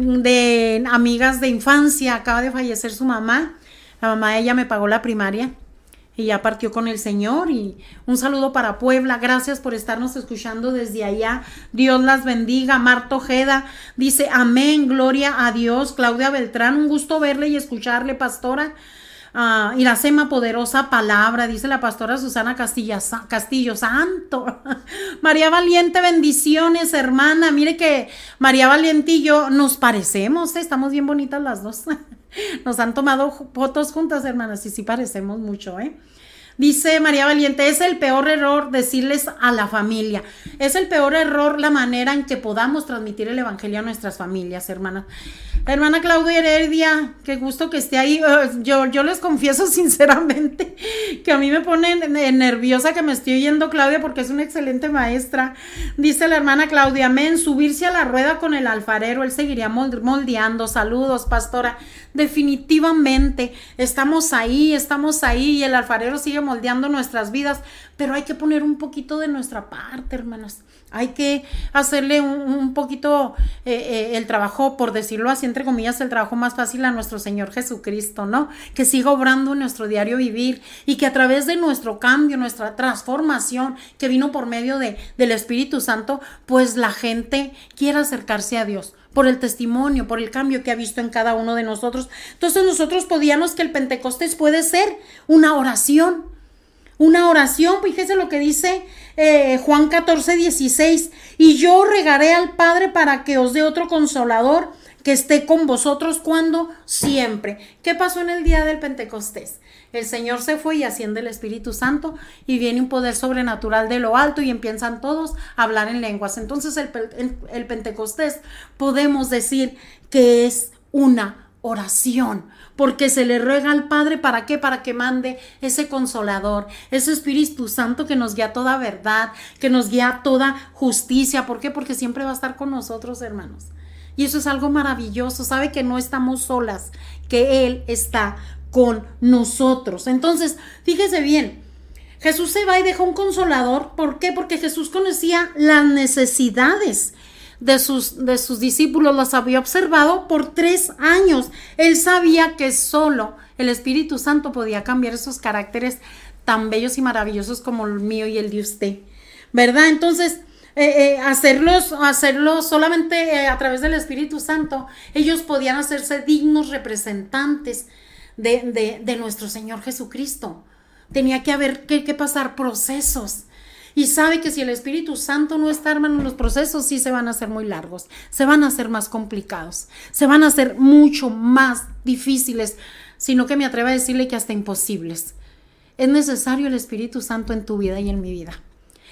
de amigas de infancia, acaba de fallecer su mamá, la mamá de ella me pagó la primaria y ya partió con el Señor. Y un saludo para Puebla, gracias por estarnos escuchando desde allá, Dios las bendiga. Marta Ojeda dice, amén, gloria a Dios. Claudia Beltrán, un gusto verle y escucharle, pastora. Uh, Iracema, poderosa palabra, dice la pastora Susana Castilla, Castillo, santo. María Valiente, bendiciones, hermana. Mire que María Valiente y yo nos parecemos, ¿eh? Estamos bien bonitas las dos. Nos han tomado fotos juntas, hermanas, y sí parecemos mucho, ¿eh? Dice María Valiente, es el peor error decirles a la familia. Es el peor error la manera en que podamos transmitir el evangelio a nuestras familias, hermanas. Hermana Claudia Heredia, qué gusto que esté ahí. Yo, yo les confieso sinceramente que a mí me pone nerviosa que me estoy oyendo Claudia, porque es una excelente maestra. Dice la hermana Claudia, amén, subirse a la rueda con el alfarero, él seguiría moldeando. Saludos, pastora. Definitivamente estamos ahí, estamos ahí y el alfarero sigue moldeando nuestras vidas, pero hay que poner un poquito de nuestra parte, hermanas. Hay que hacerle un, un poquito eh, eh, el trabajo, por decirlo así, entre comillas, el trabajo más fácil a nuestro Señor Jesucristo, ¿no? Que siga obrando en nuestro diario vivir y que a través de nuestro cambio, nuestra transformación que vino por medio de, del Espíritu Santo, pues la gente quiera acercarse a Dios por el testimonio, por el cambio que ha visto en cada uno de nosotros. Entonces nosotros podíamos que el Pentecostés puede ser una oración, una oración. Fíjese lo que dice eh, Juan catorce, dieciséis, y yo regaré al Padre para que os dé otro consolador que esté con vosotros cuando siempre. ¿Qué pasó en el día del Pentecostés? El Señor se fue y asciende el Espíritu Santo y viene un poder sobrenatural de lo alto y empiezan todos a hablar en lenguas. Entonces el, el, el Pentecostés podemos decir que es una oración, porque se le ruega al Padre, ¿para qué? Para que mande ese consolador, ese Espíritu Santo que nos guía a toda verdad, que nos guía a toda justicia. ¿Por qué? Porque siempre va a estar con nosotros, hermanos. Y eso es algo maravilloso. Sabe que no estamos solas, que Él está con nosotros. Entonces, fíjese bien, Jesús se va y deja un consolador. ¿Por qué? Porque Jesús conocía las necesidades de sus, de sus discípulos, las había observado por tres años. Él sabía que solo el Espíritu Santo podía cambiar esos caracteres tan bellos y maravillosos como el mío y el de usted, ¿verdad? Entonces, eh, eh, hacerlos, hacerlos solamente eh, a través del Espíritu Santo, ellos podían hacerse dignos representantes de, de, de nuestro Señor Jesucristo. Tenía que haber que, que pasar procesos. Y sabe que si el Espíritu Santo no está, hermano, los procesos sí se van a hacer muy largos, se van a hacer más complicados, se van a hacer mucho más difíciles, sino que me atrevo a decirle que hasta imposibles. Es necesario el Espíritu Santo en tu vida y en mi vida.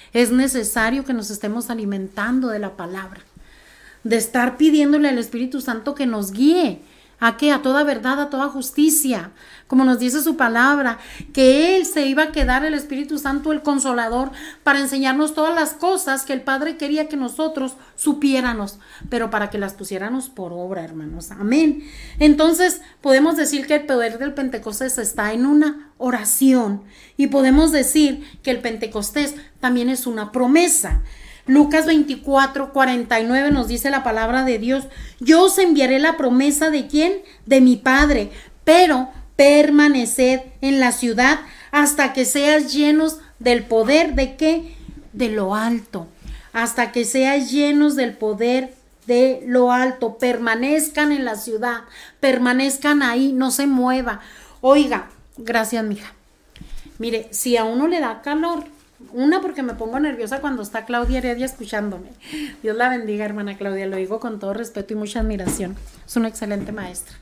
Es necesario que nos estemos alimentando de la palabra, de estar pidiéndole al Espíritu Santo que nos guíe. ¿A qué? A toda verdad, a toda justicia. Como nos dice su palabra, que Él se iba a quedar, el Espíritu Santo, el Consolador, para enseñarnos todas las cosas que el Padre quería que nosotros supiéramos, pero para que las pusiéramos por obra, hermanos. Amén. Entonces, podemos decir que el poder del Pentecostés está en una oración, y podemos decir que el Pentecostés también es una promesa. Lucas veinticuatro, cuarenta y nueve nos dice la palabra de Dios: yo os enviaré la promesa de ¿quién? De mi Padre, pero permaneced en la ciudad hasta que seas llenos del poder de ¿qué? De lo alto, hasta que seas llenos del poder de lo alto. Permanezcan en la ciudad, permanezcan ahí, no se mueva. Oiga, gracias, mija. Mire, si a uno le da calor, una, porque me pongo nerviosa cuando está Claudia Heredia escuchándome. Dios la bendiga, hermana Claudia, lo digo con todo respeto y mucha admiración. Es una excelente maestra.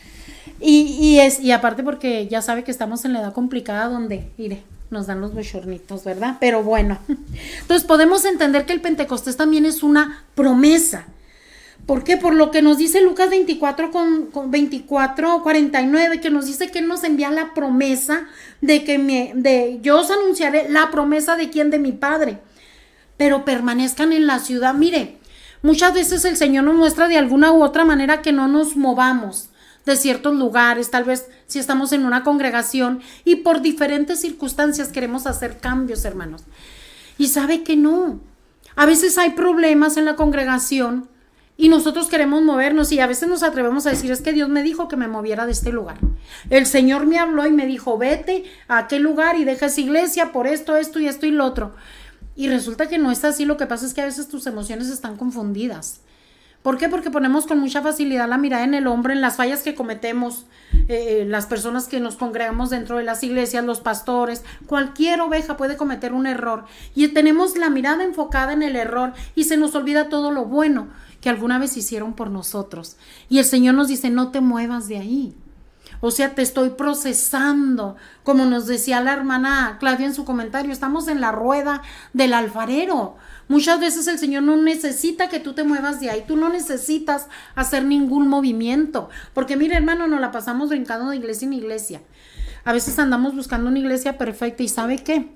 Y, y, es, y aparte porque ya sabe que estamos en la edad complicada donde, mire, nos dan los bochornitos, ¿verdad? Pero bueno, entonces podemos entender que el Pentecostés también es una promesa. ¿Por qué? Por lo que nos dice Lucas veinticuatro, con, con veinticuatro, cuarenta y nueve, que nos dice que Él nos envía la promesa de que me, de, yo os anunciaré la promesa de quién, de mi Padre, pero permanezcan en la ciudad. Mire, muchas veces el Señor nos muestra de alguna u otra manera que no nos movamos de ciertos lugares, tal vez si estamos en una congregación y por diferentes circunstancias queremos hacer cambios, hermanos. Y sabe que no, a veces hay problemas en la congregación y nosotros queremos movernos, y a veces nos atrevemos a decir: es que Dios me dijo que me moviera de este lugar. El Señor me habló y me dijo: vete a aquel lugar y deja esa iglesia por esto, esto y esto y lo otro. Y resulta que no es así. Lo que pasa es que a veces tus emociones están confundidas. ¿Por qué? Porque ponemos con mucha facilidad la mirada en el hombre, en las fallas que cometemos, eh, las personas que nos congregamos dentro de las iglesias, los pastores. Cualquier oveja puede cometer un error y tenemos la mirada enfocada en el error y se nos olvida todo lo bueno que alguna vez hicieron por nosotros. Y el Señor nos dice: no te muevas de ahí. O sea, te estoy procesando. Como nos decía la hermana Claudia en su comentario, estamos en la rueda del alfarero. Muchas veces el Señor no necesita que tú te muevas de ahí. Tú no necesitas hacer ningún movimiento. Porque mire, hermano, nos la pasamos brincando de iglesia en iglesia. A veces andamos buscando una iglesia perfecta, y ¿sabe qué?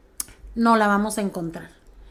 No la vamos a encontrar.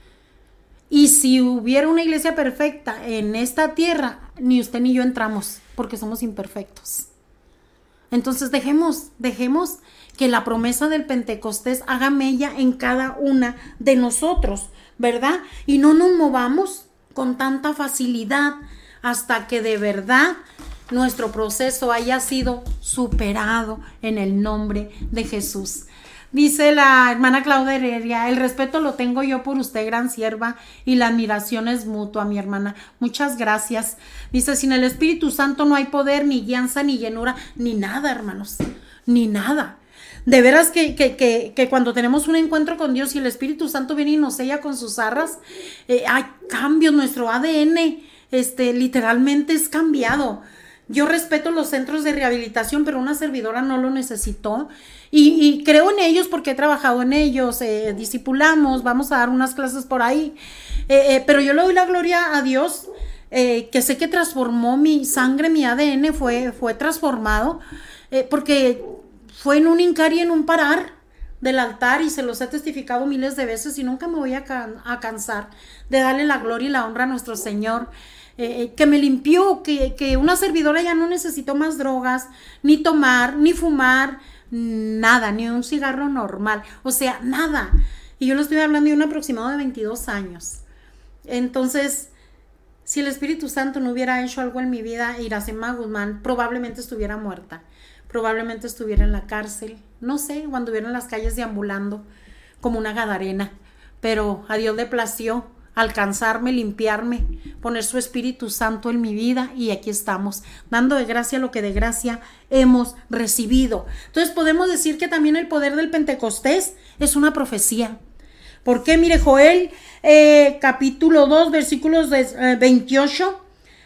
Y si hubiera una iglesia perfecta en esta tierra, ni usted ni yo entramos, porque somos imperfectos. Entonces dejemos, dejemos que la promesa del Pentecostés haga mella en cada una de nosotros, ¿verdad? Y no nos movamos con tanta facilidad hasta que de verdad nuestro proceso haya sido superado en el nombre de Jesús. Dice la hermana Claudia Heredia: el respeto lo tengo yo por usted, gran sierva, y la admiración es mutua, mi hermana. Muchas gracias. Dice: sin el Espíritu Santo no hay poder, ni guianza, ni llenura, ni nada, hermanos, ni nada. De veras que, que, que, que cuando tenemos un encuentro con Dios y el Espíritu Santo viene y nos sella con sus arras, eh, hay cambios, nuestro A D N este, literalmente es cambiado. Yo respeto los centros de rehabilitación, pero una servidora no lo necesitó. Y, y creo en ellos porque he trabajado en ellos, eh, discipulamos, vamos a dar unas clases por ahí. Eh, eh, pero yo le doy la gloria a Dios, eh, que sé que transformó mi sangre, mi A D N fue, fue transformado, eh, porque fue en un hincar y en un parar del altar, y se los he testificado miles de veces y nunca me voy a, can- a cansar de darle la gloria y la honra a nuestro Señor. Eh, que me limpió, que, que una servidora ya no necesitó más drogas, ni tomar, ni fumar, nada, ni un cigarro normal, o sea, nada. Y yo le estoy hablando de un aproximado de veintidós años. Entonces, si el Espíritu Santo no hubiera hecho algo en mi vida, Iracema Guzmán probablemente estuviera muerta, probablemente estuviera en la cárcel, no sé, cuando anduviera en las calles deambulando como una gadarena, pero a Dios le plació alcanzarme, limpiarme, poner su Espíritu Santo en mi vida, y aquí estamos, dando de gracia lo que de gracia hemos recibido. Entonces podemos decir que también el poder del Pentecostés es una profecía. ¿Por qué? Mire, Joel eh, capítulo dos, versículos de, eh, veintiocho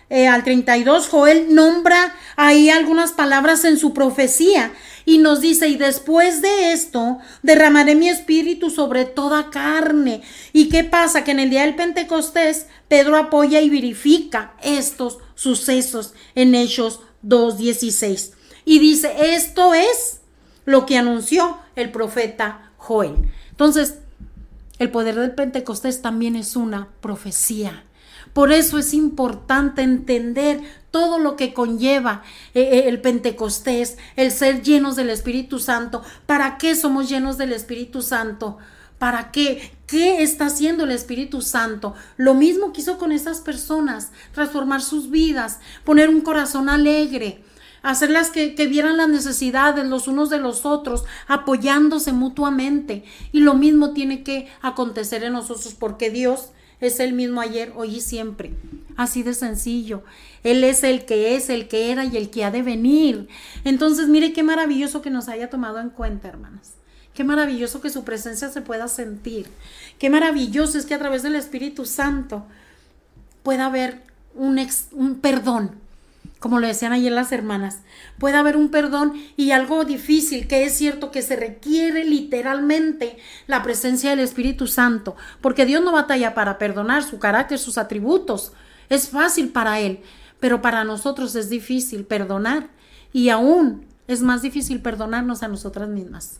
eh, al treinta y dos, Joel nombra ahí algunas palabras en su profecía y nos dice, y después de esto derramaré mi espíritu sobre toda carne. ¿Y qué pasa? Que en el día del Pentecostés Pedro apoya y verifica estos sucesos en Hechos dos dieciséis y dice, esto es lo que anunció el profeta Joel. Entonces, el poder del Pentecostés también es una profecía. Por eso es importante entender todo lo que conlleva eh, el Pentecostés, el ser llenos del Espíritu Santo. ¿Para qué somos llenos del Espíritu Santo? ¿Para qué? ¿Qué está haciendo el Espíritu Santo? Lo mismo que hizo con esas personas, transformar sus vidas, poner un corazón alegre, hacerlas que, que vieran las necesidades los unos de los otros, apoyándose mutuamente. Y lo mismo tiene que acontecer en nosotros, porque Dios es el mismo ayer, hoy y siempre. Así de sencillo. Él es el que es, el que era y el que ha de venir. Entonces, mire qué maravilloso que nos haya tomado en cuenta, hermanas. Qué maravilloso que su presencia se pueda sentir. Qué maravilloso es que a través del Espíritu Santo pueda haber un, ex, un perdón. Como lo decían ayer las hermanas, puede haber un perdón y algo difícil, que es cierto que se requiere literalmente la presencia del Espíritu Santo, porque Dios no batalla para perdonar, su carácter, sus atributos, es fácil para Él, pero para nosotros es difícil perdonar y aún es más difícil perdonarnos a nosotras mismas.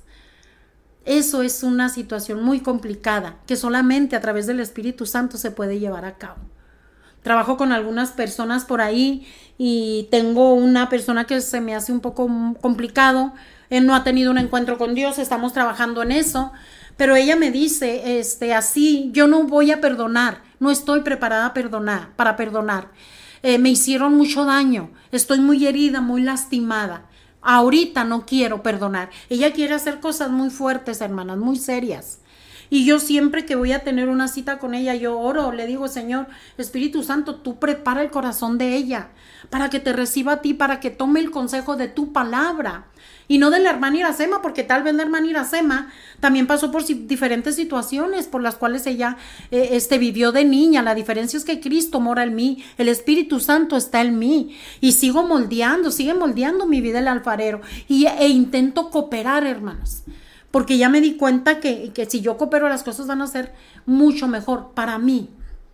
Eso es una situación muy complicada que solamente a través del Espíritu Santo se puede llevar a cabo. Trabajo con algunas personas por ahí y tengo una persona que se me hace un poco complicado. Él no ha tenido un encuentro con Dios, estamos trabajando en eso, pero ella me dice, este, así, yo no voy a perdonar, no estoy preparada a perdonar, para perdonar. Eh, me hicieron mucho daño, estoy muy herida, muy lastimada. Ahorita no quiero perdonar. Ella quiere hacer cosas muy fuertes, hermanas, muy serias. Y yo siempre que voy a tener una cita con ella, yo oro, le digo, Señor, Espíritu Santo, tú prepara el corazón de ella para que te reciba a ti, para que tome el consejo de tu palabra y no de la hermana Iracema, porque tal vez la hermana Iracema también pasó por diferentes situaciones por las cuales ella eh, este, vivió de niña. La diferencia es que Cristo mora en mí, el Espíritu Santo está en mí y sigo moldeando, sigue moldeando mi vida el alfarero y, e intento cooperar, hermanos. Porque ya me di cuenta que, que si yo coopero las cosas van a ser mucho mejor para mí.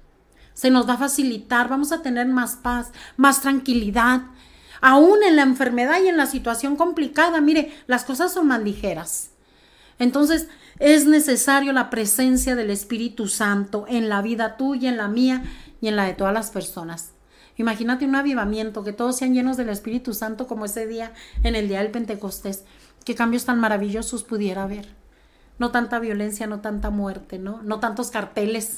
Se nos va a facilitar, vamos a tener más paz, más tranquilidad. Aún en la enfermedad y en la situación complicada, mire, las cosas son más ligeras. Entonces es necesario la presencia del Espíritu Santo en la vida tuya, en la mía y en la de todas las personas. Imagínate un avivamiento, que todos sean llenos del Espíritu Santo como ese día en el día del Pentecostés. Qué cambios tan maravillosos pudiera haber. No tanta violencia, no tanta muerte, ¿no? No tantos carteles,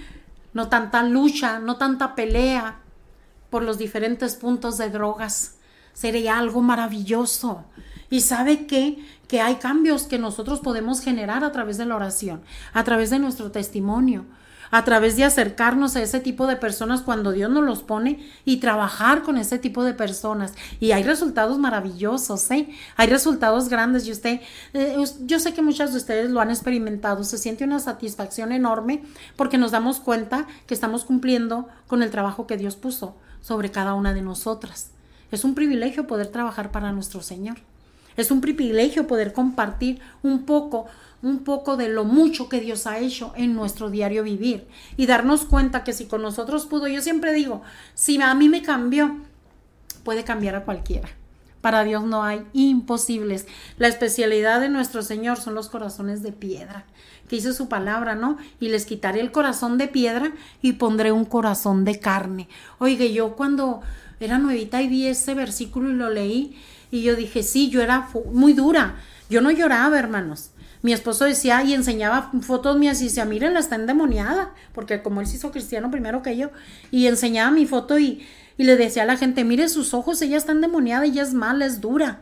no tanta lucha, no tanta pelea por los diferentes puntos de drogas. Sería algo maravilloso. Y ¿sabe qué? Que hay cambios que nosotros podemos generar a través de la oración, a través de nuestro testimonio, a través de acercarnos a ese tipo de personas cuando Dios nos los pone y trabajar con ese tipo de personas. Y hay resultados maravillosos, ¿eh? Hay resultados grandes y usted, eh, yo sé que muchas de ustedes lo han experimentado, se siente una satisfacción enorme porque nos damos cuenta que estamos cumpliendo con el trabajo que Dios puso sobre cada una de nosotras. Es un privilegio poder trabajar para nuestro Señor. Es un privilegio poder compartir un poco un poco de lo mucho que Dios ha hecho en nuestro diario vivir y darnos cuenta que si con nosotros pudo, yo siempre digo, si a mí me cambió, puede cambiar a cualquiera. Para Dios no hay imposibles. La especialidad de nuestro Señor son los corazones de piedra, que dice su palabra, ¿no? Y les quitaré el corazón de piedra y pondré un corazón de carne. Oiga, yo cuando era nuevita y vi ese versículo y lo leí y yo dije, sí, yo era muy dura, yo no lloraba, hermanos. Mi esposo decía y enseñaba fotos mías y decía, mírenla, está endemoniada, porque como él se hizo cristiano primero que yo, y enseñaba mi foto y, y le decía a la gente, mire sus ojos, ella está endemoniada, ella es mala, es dura.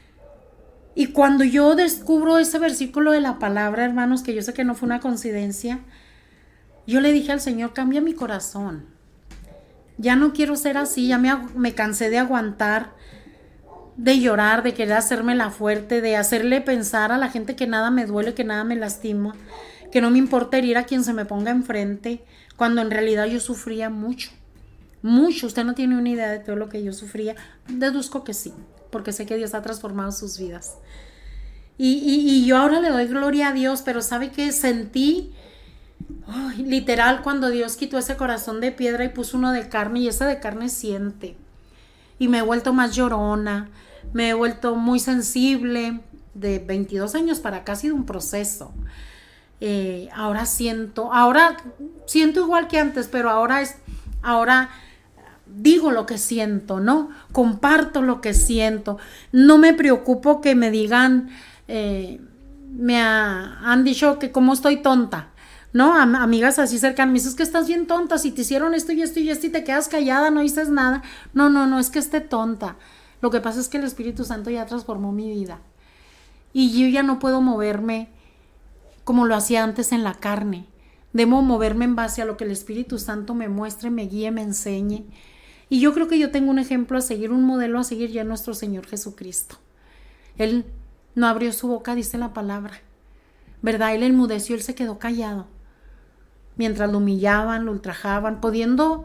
Y cuando yo descubro ese versículo de la palabra, hermanos, que yo sé que no fue una coincidencia, yo le dije al Señor, cambia mi corazón, ya no quiero ser así, ya me, me cansé de aguantar, de llorar, de querer hacerme la fuerte, de hacerle pensar a la gente que nada me duele, que nada me lastima, que no me importa herir a quien se me ponga enfrente, cuando en realidad yo sufría mucho, mucho. Usted no tiene una idea de todo lo que yo sufría. Deduzco que sí, porque sé que Dios ha transformado sus vidas. Y, y, y yo ahora le doy gloria a Dios, pero ¿sabe qué? Sentí, oh, literal, cuando Dios quitó ese corazón de piedra y puso uno de carne, y ese de carne siente. Y me he vuelto más llorona, me he vuelto muy sensible. De veintidós años para acá ha sido un proceso. Eh, ahora siento, ahora siento igual que antes, pero ahora es, ahora digo lo que siento, ¿no? Comparto lo que siento. No me preocupo que me digan, eh, me ha, han dicho que como estoy tonta, ¿no? Am- amigas así cercanas, me dicen, es que estás bien tonta, si te hicieron esto y esto y esto y te quedas callada, no dices nada. No, no, no, es que esté tonta. Lo que pasa es que el Espíritu Santo ya transformó mi vida. Y yo ya no puedo moverme como lo hacía antes en la carne. Debo moverme en base a lo que el Espíritu Santo me muestre, me guíe, me enseñe. Y yo creo que yo tengo un ejemplo a seguir, un modelo a seguir ya en nuestro Señor Jesucristo. Él no abrió su boca, dice la palabra, ¿verdad? Él enmudeció, él se quedó callado. Mientras lo humillaban, lo ultrajaban, pudiendo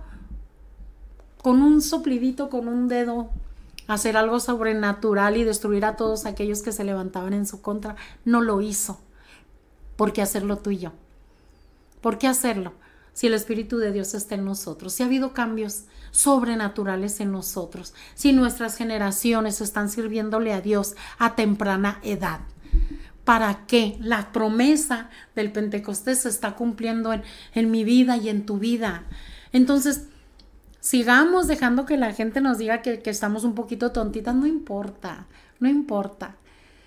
con un soplidito, con un dedo, hacer algo sobrenatural y destruir a todos aquellos que se levantaban en su contra, no lo hizo. ¿Por qué hacerlo tú y yo? ¿Por qué hacerlo? Si el Espíritu de Dios está en nosotros, si ha habido cambios sobrenaturales en nosotros, si nuestras generaciones están sirviéndole a Dios a temprana edad. ¿Para qué? La promesa del Pentecostés se está cumpliendo en, en mi vida y en tu vida. Entonces, sigamos dejando que la gente nos diga que, que estamos un poquito tontitas, no importa, no importa.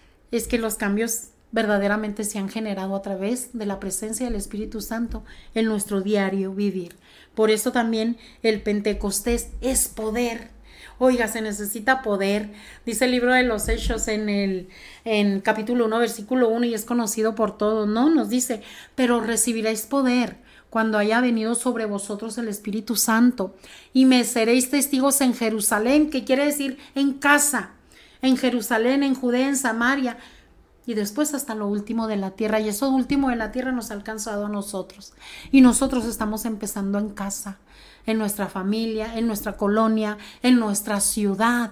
Es que los cambios verdaderamente se han generado a través de la presencia del Espíritu Santo en nuestro diario vivir. Por eso también el Pentecostés es poder. Oiga, se necesita poder. Dice el libro de los Hechos en el en capítulo uno, versículo uno, y es conocido por todos, ¿no? Nos dice, pero recibiréis poder cuando haya venido sobre vosotros el Espíritu Santo, y me seréis testigos en Jerusalén, que quiere decir en casa, en Jerusalén, en Judea, en Samaria, y después hasta lo último de la tierra. Y eso último de la tierra nos ha alcanzado a nosotros. Y nosotros estamos empezando en casa, en nuestra familia, en nuestra colonia, en nuestra ciudad.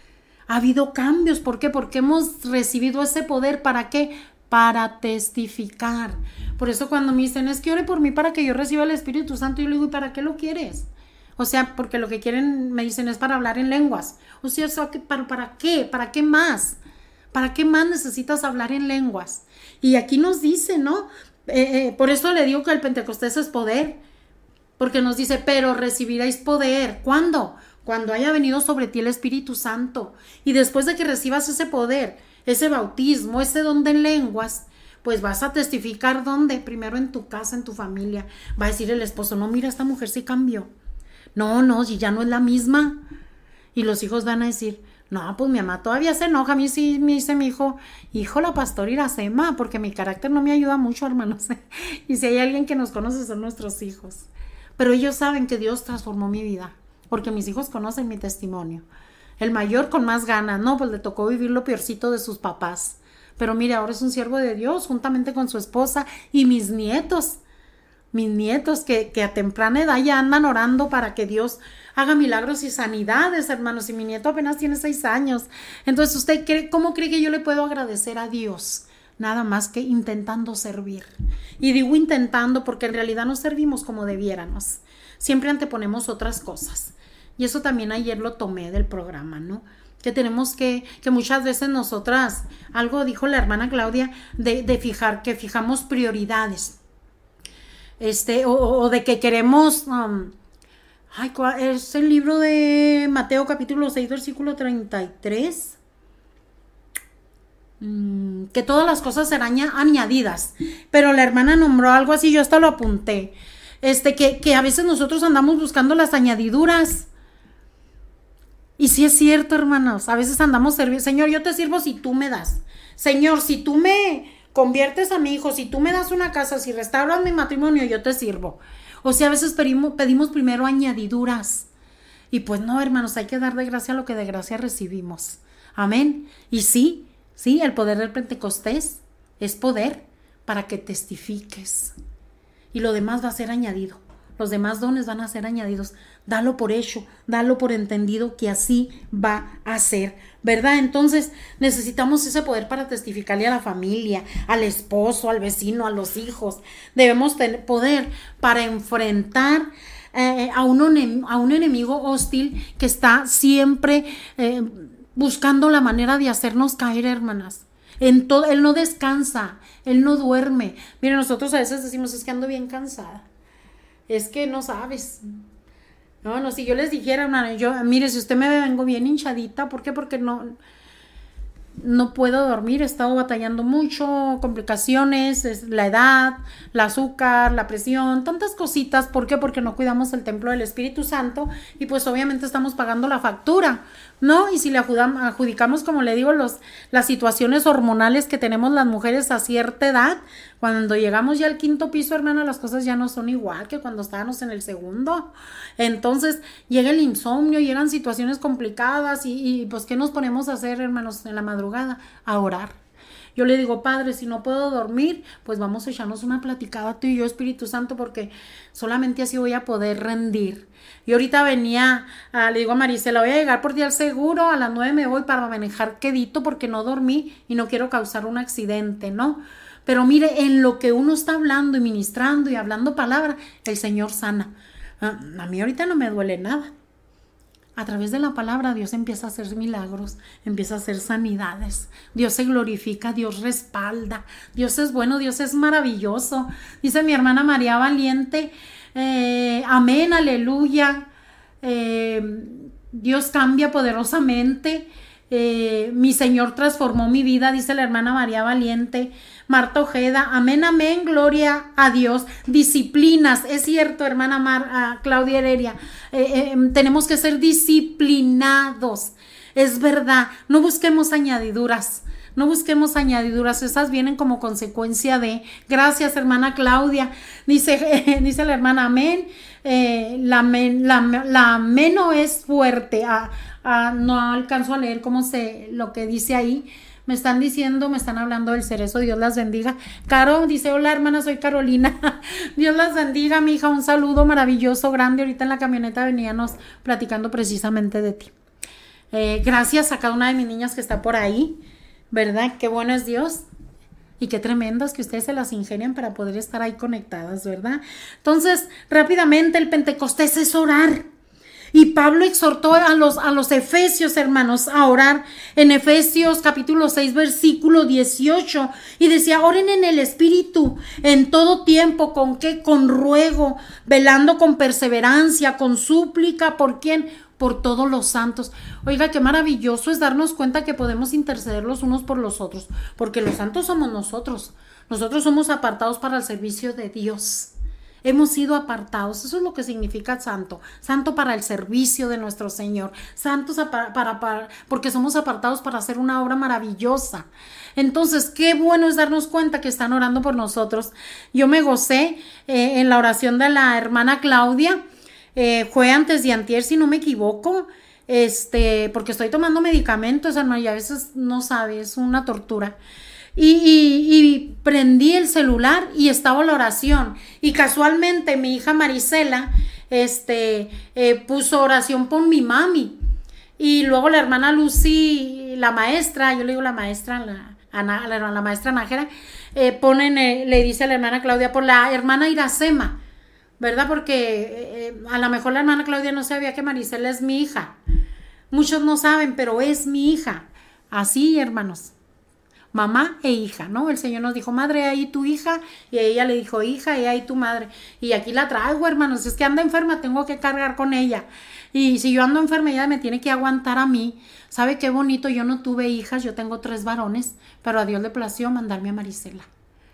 Ha habido cambios. ¿Por qué? Porque hemos recibido ese poder. ¿Para qué? Para testificar. Por eso cuando me dicen, es que ore por mí para que yo reciba el Espíritu Santo, yo le digo, ¿y para qué lo quieres? O sea, porque lo que quieren, me dicen, es para hablar en lenguas. O sea, ¿para, para qué? ¿Para qué más? ¿Para qué más necesitas hablar en lenguas? Y aquí nos dice, ¿no? Eh, eh, por eso le digo que el Pentecostés es poder. Porque nos dice, pero recibiréis poder. ¿Cuándo? Cuando haya venido sobre ti el Espíritu Santo. Y después de que recibas ese poder, ese bautismo, ese don de lenguas, pues vas a testificar ¿dónde? Primero en tu casa, en tu familia. Va a decir el esposo, no, mira, esta mujer sí cambió. No, no, si ya no es la misma. Y los hijos van a decir, no, pues mi mamá todavía se enoja. A mí sí me dice mi hijo, hijo, la pastora Iracema, porque mi carácter no me ayuda mucho, hermanos. Y si hay alguien que nos conoce son nuestros hijos. Pero ellos saben que Dios transformó mi vida, porque mis hijos conocen mi testimonio. El mayor con más ganas, no, pues le tocó vivir lo peorcito de sus papás. Pero mire, ahora es un siervo de Dios, juntamente con su esposa y mis nietos. Mis nietos que, que a temprana edad ya andan orando para que Dios haga milagros y sanidades, hermanos. Y mi nieto apenas tiene seis años. Entonces, ¿usted cree, cómo cree que yo le puedo agradecer a Dios? Nada más que intentando servir. Y digo intentando porque en realidad no servimos como debiéramos. Siempre anteponemos otras cosas. Y eso también ayer lo tomé del programa, ¿no? Que tenemos que, que muchas veces nosotras, algo dijo la hermana Claudia, de, de fijar, que fijamos prioridades. Este, o, o de que queremos, um, ay, es el libro de Mateo capítulo seis, versículo treinta y tres, mm, que todas las cosas serán añadidas, pero la hermana nombró algo así, yo hasta lo apunté, este, que, que a veces nosotros andamos buscando las añadiduras, y sí es cierto, hermanos, a veces andamos sirviendo, Señor, yo te sirvo si tú me das, Señor, si tú me conviertes a mi hijo, si tú me das una casa, si restauras mi matrimonio, yo te sirvo. O sea, a veces pedimos, pedimos primero añadiduras. Y pues no, hermanos, hay que dar de gracia lo que de gracia recibimos. Amén. Y sí, sí, el poder del Pentecostés es poder para que testifiques. Y lo demás va a ser añadido. los demás dones van a ser añadidos. Dalo por hecho, dalo por entendido que así va a ser, ¿verdad? Entonces necesitamos ese poder para testificarle a la familia, al esposo, al vecino, a los hijos. Debemos tener poder para enfrentar eh, a, un, a un enemigo hostil que está siempre eh, buscando la manera de hacernos caer, hermanas. En todo, él no descansa, él no duerme. Miren, nosotros a veces decimos, es que ando bien cansada. Es que no sabes. No, no, si yo les dijera, hermana, yo, mire, si usted me ve, vengo bien hinchadita. ¿Por qué? Porque no, no puedo dormir, he estado batallando mucho, complicaciones, es la edad, el azúcar, la presión, tantas cositas. ¿Por qué? Porque no cuidamos el templo del Espíritu Santo y pues obviamente estamos pagando la factura, ¿no? Y si le adjudicamos, como le digo, los, las situaciones hormonales que tenemos las mujeres a cierta edad, cuando llegamos ya al quinto piso, hermana, las cosas ya no son igual que cuando estábamos en el segundo. Entonces llega el insomnio, llegan situaciones complicadas y, y pues ¿qué nos ponemos a hacer, hermanos, en la madrugada? A orar. Yo le digo, Padre, si no puedo dormir, pues vamos a echarnos una platicada tú y yo, Espíritu Santo, porque solamente así voy a poder rendir. Y ahorita venía, uh, le digo a Marisela, voy a llegar por ti al seguro, a las nueve me voy para manejar quedito porque no dormí y no quiero causar un accidente, ¿no? Pero mire, en lo que uno está hablando y ministrando y hablando palabra, el Señor sana. Uh, a mí ahorita no me duele nada. A través de la palabra Dios empieza a hacer milagros, empieza a hacer sanidades. Dios se glorifica, Dios respalda. Dios es bueno, Dios es maravilloso. Dice mi hermana María Valiente, eh, amén, aleluya. Eh, Dios cambia poderosamente. Eh, mi Señor transformó mi vida, dice la hermana María Valiente. Marta Ojeda, amén, amén, gloria a Dios. Disciplinas, es cierto, hermana Mar, uh, Claudia Heredia, eh, eh, tenemos que ser disciplinados, es verdad, no busquemos añadiduras, no busquemos añadiduras, esas vienen como consecuencia de, gracias hermana Claudia, dice, eh, dice la hermana, amén, eh, la, men, la, la ameno es fuerte, ah, ah, no alcanzo a leer cómo se, lo que dice ahí. Me están diciendo, me están hablando del cerezo, Dios las bendiga. Caro dice, hola hermana, soy Carolina. Dios las bendiga, mi hija, un saludo maravilloso, grande. Ahorita en la camioneta veníamos platicando precisamente de ti. Eh, gracias a cada una de mis niñas que está por ahí, ¿verdad? Qué bueno es Dios. Y qué tremendas que ustedes se las ingenian para poder estar ahí conectadas, ¿verdad? Entonces, rápidamente, el Pentecostés es orar. Y Pablo exhortó a los, a los efesios, hermanos, a orar en Efesios capítulo seis, versículo dieciocho. Y decía, oren en el Espíritu en todo tiempo. ¿Con qué? Con ruego, velando con perseverancia, con súplica. ¿Por quién? Por todos los santos. Oiga, qué maravilloso es darnos cuenta que podemos interceder los unos por los otros. Porque los santos somos nosotros. Nosotros somos apartados para el servicio de Dios. Hemos sido apartados, eso es lo que significa santo, santo para el servicio de nuestro Señor, santos para, para, para, porque somos apartados para hacer una obra maravillosa. Entonces, qué bueno es darnos cuenta que están orando por nosotros. Yo me gocé eh, en la oración de la hermana Claudia, eh, fue antes de antier, si no me equivoco, este, porque estoy tomando medicamentos, o sea, no, y a veces no sabe, es una tortura. Y, y, y prendí el celular y estaba la oración y casualmente mi hija Marisela este, eh, puso oración por mi mami y luego la hermana Lucy, la maestra, yo le digo la maestra, la, Ana, la, la maestra Nájera, eh, ponen, eh, le dice a la hermana Claudia por la hermana Iracema, ¿verdad? Porque eh, a lo mejor la hermana Claudia no sabía que Marisela es mi hija, muchos no saben, pero es mi hija, así hermanos. Mamá e hija, ¿no? El Señor nos dijo, madre, ahí tu hija, y ella le dijo, hija, y ahí tu madre, y aquí la traigo, hermanos, es que anda enferma, tengo que cargar con ella, y si yo ando enferma, ella me tiene que aguantar a mí. ¿Sabe qué bonito? Yo no tuve hijas, yo tengo tres varones, pero a Dios le plació mandarme a Marisela,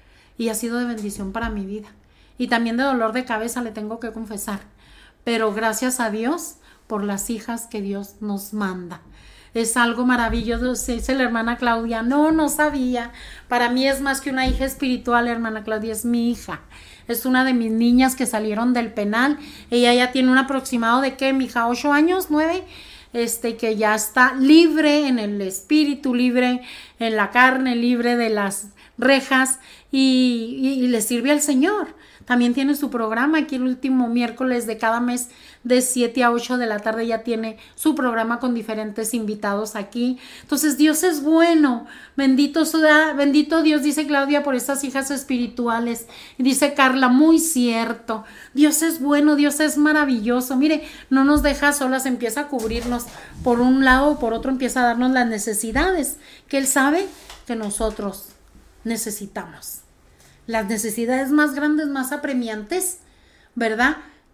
y ha sido de bendición para mi vida, y también de dolor de cabeza le tengo que confesar, pero gracias a Dios por las hijas que Dios nos manda. Es algo maravilloso, dice la hermana Claudia, no, no sabía, para mí es más que una hija espiritual, hermana Claudia, es mi hija, es una de mis niñas que salieron del penal, ella ya tiene un aproximado de, ¿qué, mija? ¿Ocho años? ¿Nueve? Este, que ya está libre en el espíritu, libre en la carne, libre de las rejas y, y, y le sirve al Señor. también tiene su programa. Aquí el último miércoles de cada mes de siete a ocho de la tarde ya tiene su programa con diferentes invitados aquí. Entonces Dios es bueno, bendito sea, bendito Dios, dice Claudia, por estas hijas espirituales. Y dice Carla, muy cierto, Dios es bueno, Dios es maravilloso. Mire, no nos deja solas, empieza a cubrirnos por un lado o por otro, empieza a darnos las necesidades que Él sabe que nosotros necesitamos. Las necesidades más grandes, más apremiantes, ¿verdad?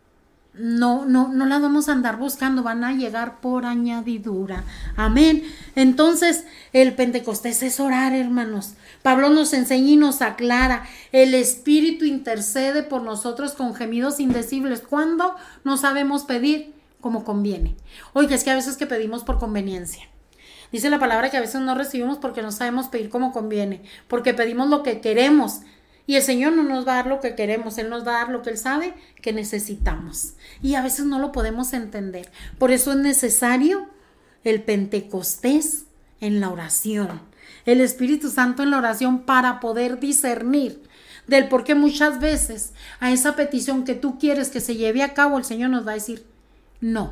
No, no, no las vamos a andar buscando, van a llegar por añadidura. Amén. Entonces, el Pentecostés es orar, hermanos. Pablo nos enseña y nos aclara. El Espíritu intercede por nosotros con gemidos indecibles. ¿Cuándo? No sabemos pedir como conviene. Oiga, es que a veces que pedimos por conveniencia. Dice la palabra que a veces no recibimos porque no sabemos pedir como conviene, porque pedimos lo que queremos. Y el Señor no nos va a dar lo que queremos, Él nos va a dar lo que Él sabe que necesitamos. Y a veces no lo podemos entender. Por eso es necesario el Pentecostés en la oración, el Espíritu Santo en la oración para poder discernir del por qué muchas veces a esa petición que tú quieres que se lleve a cabo, el Señor nos va a decir no,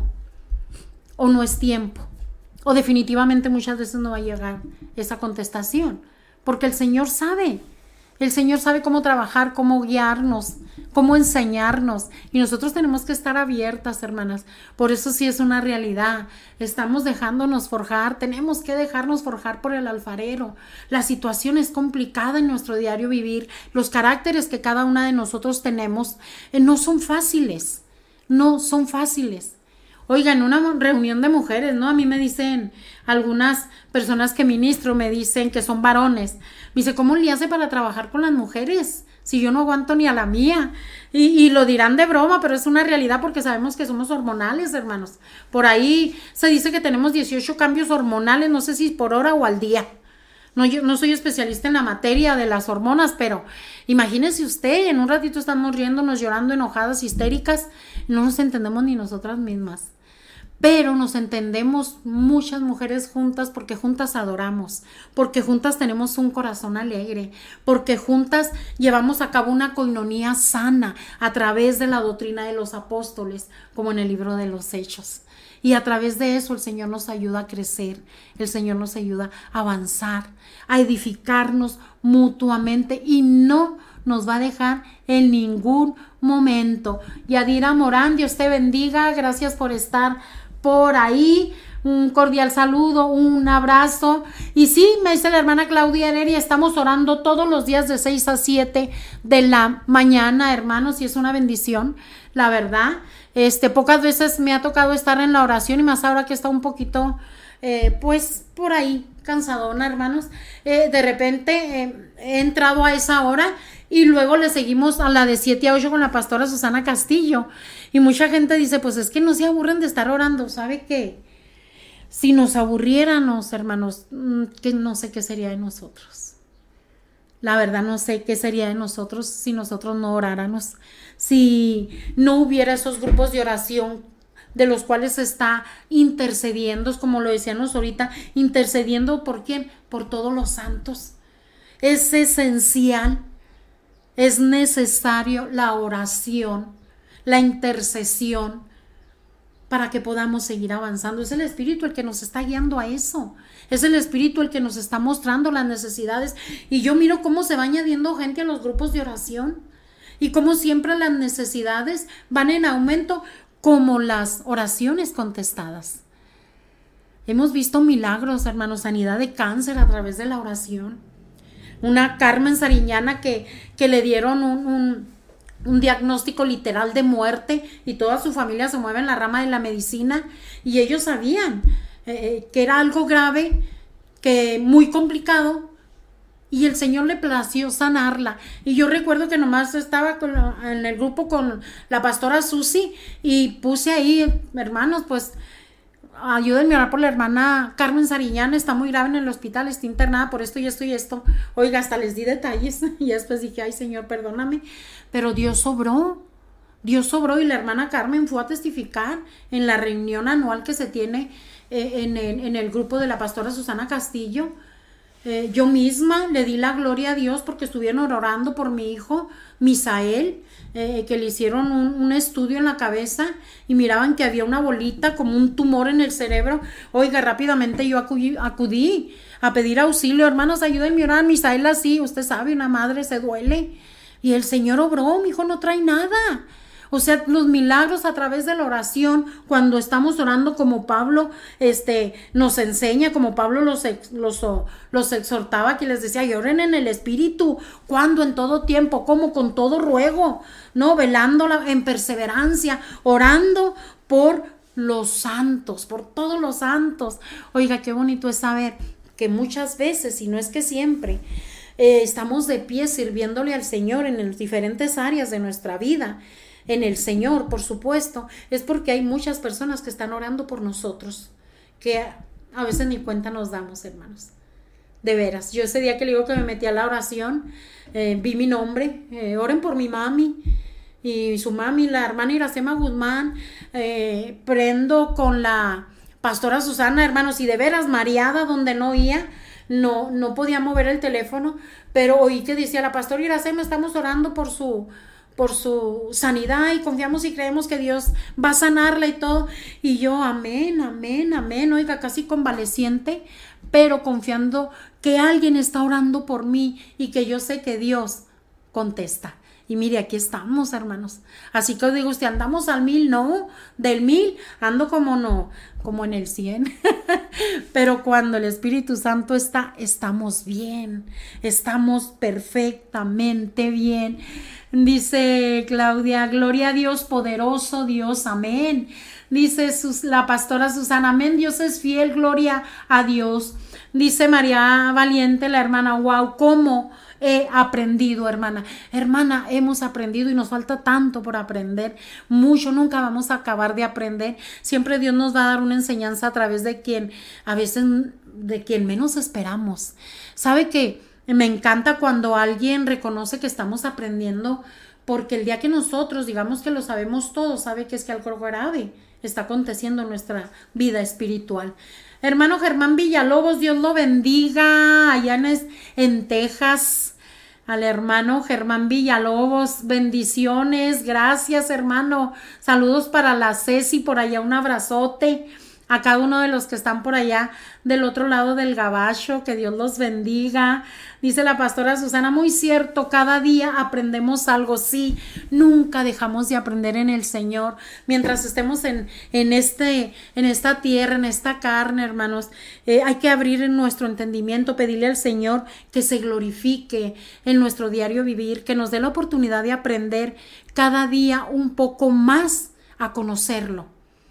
o no es tiempo, o definitivamente muchas veces no va a llegar esa contestación, porque el Señor sabe. El Señor sabe cómo trabajar, cómo guiarnos, cómo enseñarnos. Y nosotros tenemos que estar abiertas, hermanas. Por eso sí es una realidad. Estamos dejándonos forjar. Tenemos que dejarnos forjar por el alfarero. La situación es complicada en nuestro diario vivir. Los caracteres que cada una de nosotros tenemos eh, no son fáciles. No son fáciles. Oigan, una reunión de mujeres, ¿no? A mí me dicen algunas personas que ministro, me dicen que son varones. Me dice, ¿cómo le hace para trabajar con las mujeres? Si yo no aguanto ni a la mía. Y, y lo dirán de broma, pero es una realidad porque sabemos que somos hormonales, hermanos. Por ahí se dice que tenemos dieciocho cambios hormonales, no sé si por hora o al día. No, yo no soy especialista en la materia de las hormonas, pero imagínese usted, en un ratito estamos riéndonos, llorando, enojadas, histéricas, no nos entendemos ni nosotras mismas. Pero nos entendemos muchas mujeres juntas porque juntas adoramos, porque juntas tenemos un corazón alegre, porque juntas llevamos a cabo una coinonía sana a través de la doctrina de los apóstoles, como en el libro de los Hechos. Y a través de eso el Señor nos ayuda a crecer, el Señor nos ayuda a avanzar, a edificarnos mutuamente y no nos va a dejar en ningún momento. Yadira Morán, Dios te bendiga, gracias por estar por ahí, un cordial saludo, un abrazo. Y sí, me dice la hermana Claudia Heredia, estamos orando todos los días de seis a siete de la mañana, hermanos, y es una bendición, la verdad. Este, pocas veces me ha tocado estar en la oración y más ahora que está un poquito, eh, pues, por ahí, cansadona, hermanos. Eh, de repente eh, he entrado a esa hora y luego le seguimos a la de siete a ocho con la pastora Susana Castillo. Y mucha gente dice, pues es que no se aburren de estar orando. ¿Sabe qué? Si nos aburriéramos, hermanos, que no sé qué sería de nosotros. La verdad no sé qué sería de nosotros si nosotros no oráramos. Si no hubiera esos grupos de oración de los cuales se está intercediendo, como lo decíamos ahorita, intercediendo ¿por quién? Por todos los santos. Es esencial, es necesario la oración, la intercesión para que podamos seguir avanzando. Es el Espíritu el que nos está guiando a eso. Es el Espíritu el que nos está mostrando las necesidades. Y yo miro cómo se va añadiendo gente a los grupos de oración y cómo siempre las necesidades van en aumento como las oraciones contestadas. Hemos visto milagros, hermanos, sanidad de cáncer a través de la oración. Una Carmen Sariñana que, que le dieron un, un, un diagnóstico literal de muerte y toda su familia se mueve en la rama de la medicina y ellos sabían eh, que era algo grave, que muy complicado, y el Señor le plació sanarla. Y yo recuerdo que nomás estaba con, en el grupo con la pastora Susi y puse ahí, hermanos, pues ayúdenme a orar por la hermana Carmen Sariñana, está muy grave en el hospital, está internada por esto y esto y esto. Oiga, hasta les di detalles y después dije, ay Señor, perdóname, pero Dios sobró, Dios sobró. Y la hermana Carmen fue a testificar en la reunión anual que se tiene eh, en, en, en el grupo de la pastora Susana Castillo. Eh, yo misma le di la gloria a Dios porque estuvieron orando por mi hijo Misael, eh, que le hicieron un, un estudio en la cabeza y miraban que había una bolita como un tumor en el cerebro. Oiga, rápidamente yo acudí, acudí a pedir auxilio. Hermanos, ayúdenme a orar. Misael así, usted sabe, una madre se duele. Y el Señor obró, mi hijo no trae nada. O sea, los milagros a través de la oración, cuando estamos orando como Pablo este, nos enseña, como Pablo los, los, los exhortaba, que les decía, y oren en el Espíritu, cuando en todo tiempo, como con todo ruego, ¿no? Velando en perseverancia, orando por los santos, por todos los santos. Oiga, qué bonito es saber que muchas veces, y no es que siempre, eh, estamos de pie sirviéndole al Señor en las diferentes áreas de nuestra vida. En el Señor, por supuesto, es porque hay muchas personas que están orando por nosotros, que a veces ni cuenta nos damos, hermanos. De veras, yo ese día que le digo que me metí a la oración, eh, vi mi nombre, eh, oren por mi mami, y su mami, la hermana Iracema Guzmán, eh, prendo con la pastora Susana, hermanos, y de veras, mareada, donde no oía, no, no podía mover el teléfono, pero oí que decía la pastora Iracema, estamos orando por su... por su sanidad y confiamos y creemos que Dios va a sanarla y todo, y yo amén, amén, amén, oiga, casi convaleciente, pero confiando que alguien está orando por mí y que yo sé que Dios contesta. Y mire, aquí estamos, hermanos. Así que os digo, usted andamos al mil, no, del mil ando como no, como en el cien. Pero cuando el Espíritu Santo está, estamos bien, estamos perfectamente bien. Dice Claudia, gloria a Dios, poderoso Dios, amén. Dice sus, la pastora Susana, amén, Dios es fiel, gloria a Dios. Dice María Valiente, la hermana, wow, ¿cómo he aprendido, hermana? Hermana, hemos aprendido y nos falta tanto por aprender, mucho, nunca vamos a acabar de aprender. Siempre Dios nos va a dar una enseñanza a través de quien, a veces, de quien menos esperamos. ¿Sabe qué? Me encanta cuando alguien reconoce que estamos aprendiendo, porque el día que nosotros digamos que lo sabemos todo, sabe que es que algo grave está aconteciendo en nuestra vida espiritual. Hermano Germán Villalobos, Dios lo bendiga, allá en, en Texas, al hermano Germán Villalobos, bendiciones, gracias hermano, saludos para la Ceci por allá, un abrazote. A cada uno de los que están por allá del otro lado del gabacho, que Dios los bendiga. Dice la pastora Susana, muy cierto, cada día aprendemos algo, sí, nunca dejamos de aprender en el Señor. Mientras estemos en, en, este, en esta tierra, en esta carne, hermanos, eh, hay que abrir en nuestro entendimiento, pedirle al Señor que se glorifique en nuestro diario vivir, que nos dé la oportunidad de aprender cada día un poco más a conocerlo.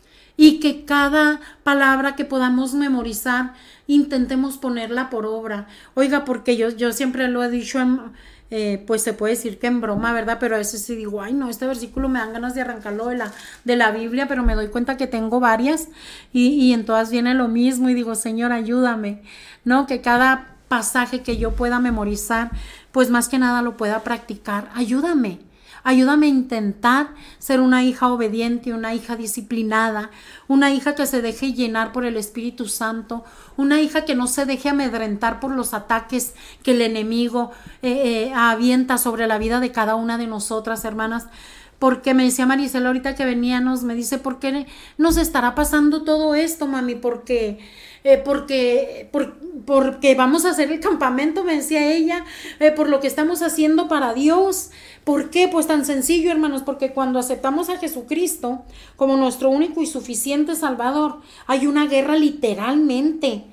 Y que cada palabra que podamos memorizar intentemos ponerla por obra. Oiga, porque yo, yo siempre lo he dicho, en, eh, pues se puede decir que en broma, ¿verdad? Pero a veces sí digo, ay no, este versículo me dan ganas de arrancarlo de la, de la Biblia, pero me doy cuenta que tengo varias y, y en todas viene lo mismo y digo, Señor, ayúdame, ¿no? Que cada pasaje que yo pueda memorizar, pues más que nada lo pueda practicar. Ayúdame. Ayúdame a intentar ser una hija obediente, una hija disciplinada, una hija que se deje llenar por el Espíritu Santo, una hija que no se deje amedrentar por los ataques que el enemigo eh, eh, avienta sobre la vida de cada una de nosotras, hermanas. Porque me decía Marisela ahorita que veníamos, me dice, ¿por qué nos estará pasando todo esto, mami? Porque, eh, porque, por, porque vamos a hacer el campamento, me decía ella, eh, por lo que estamos haciendo para Dios. ¿Por qué? Pues tan sencillo, hermanos, porque cuando aceptamos a Jesucristo como nuestro único y suficiente Salvador, hay una guerra literalmente.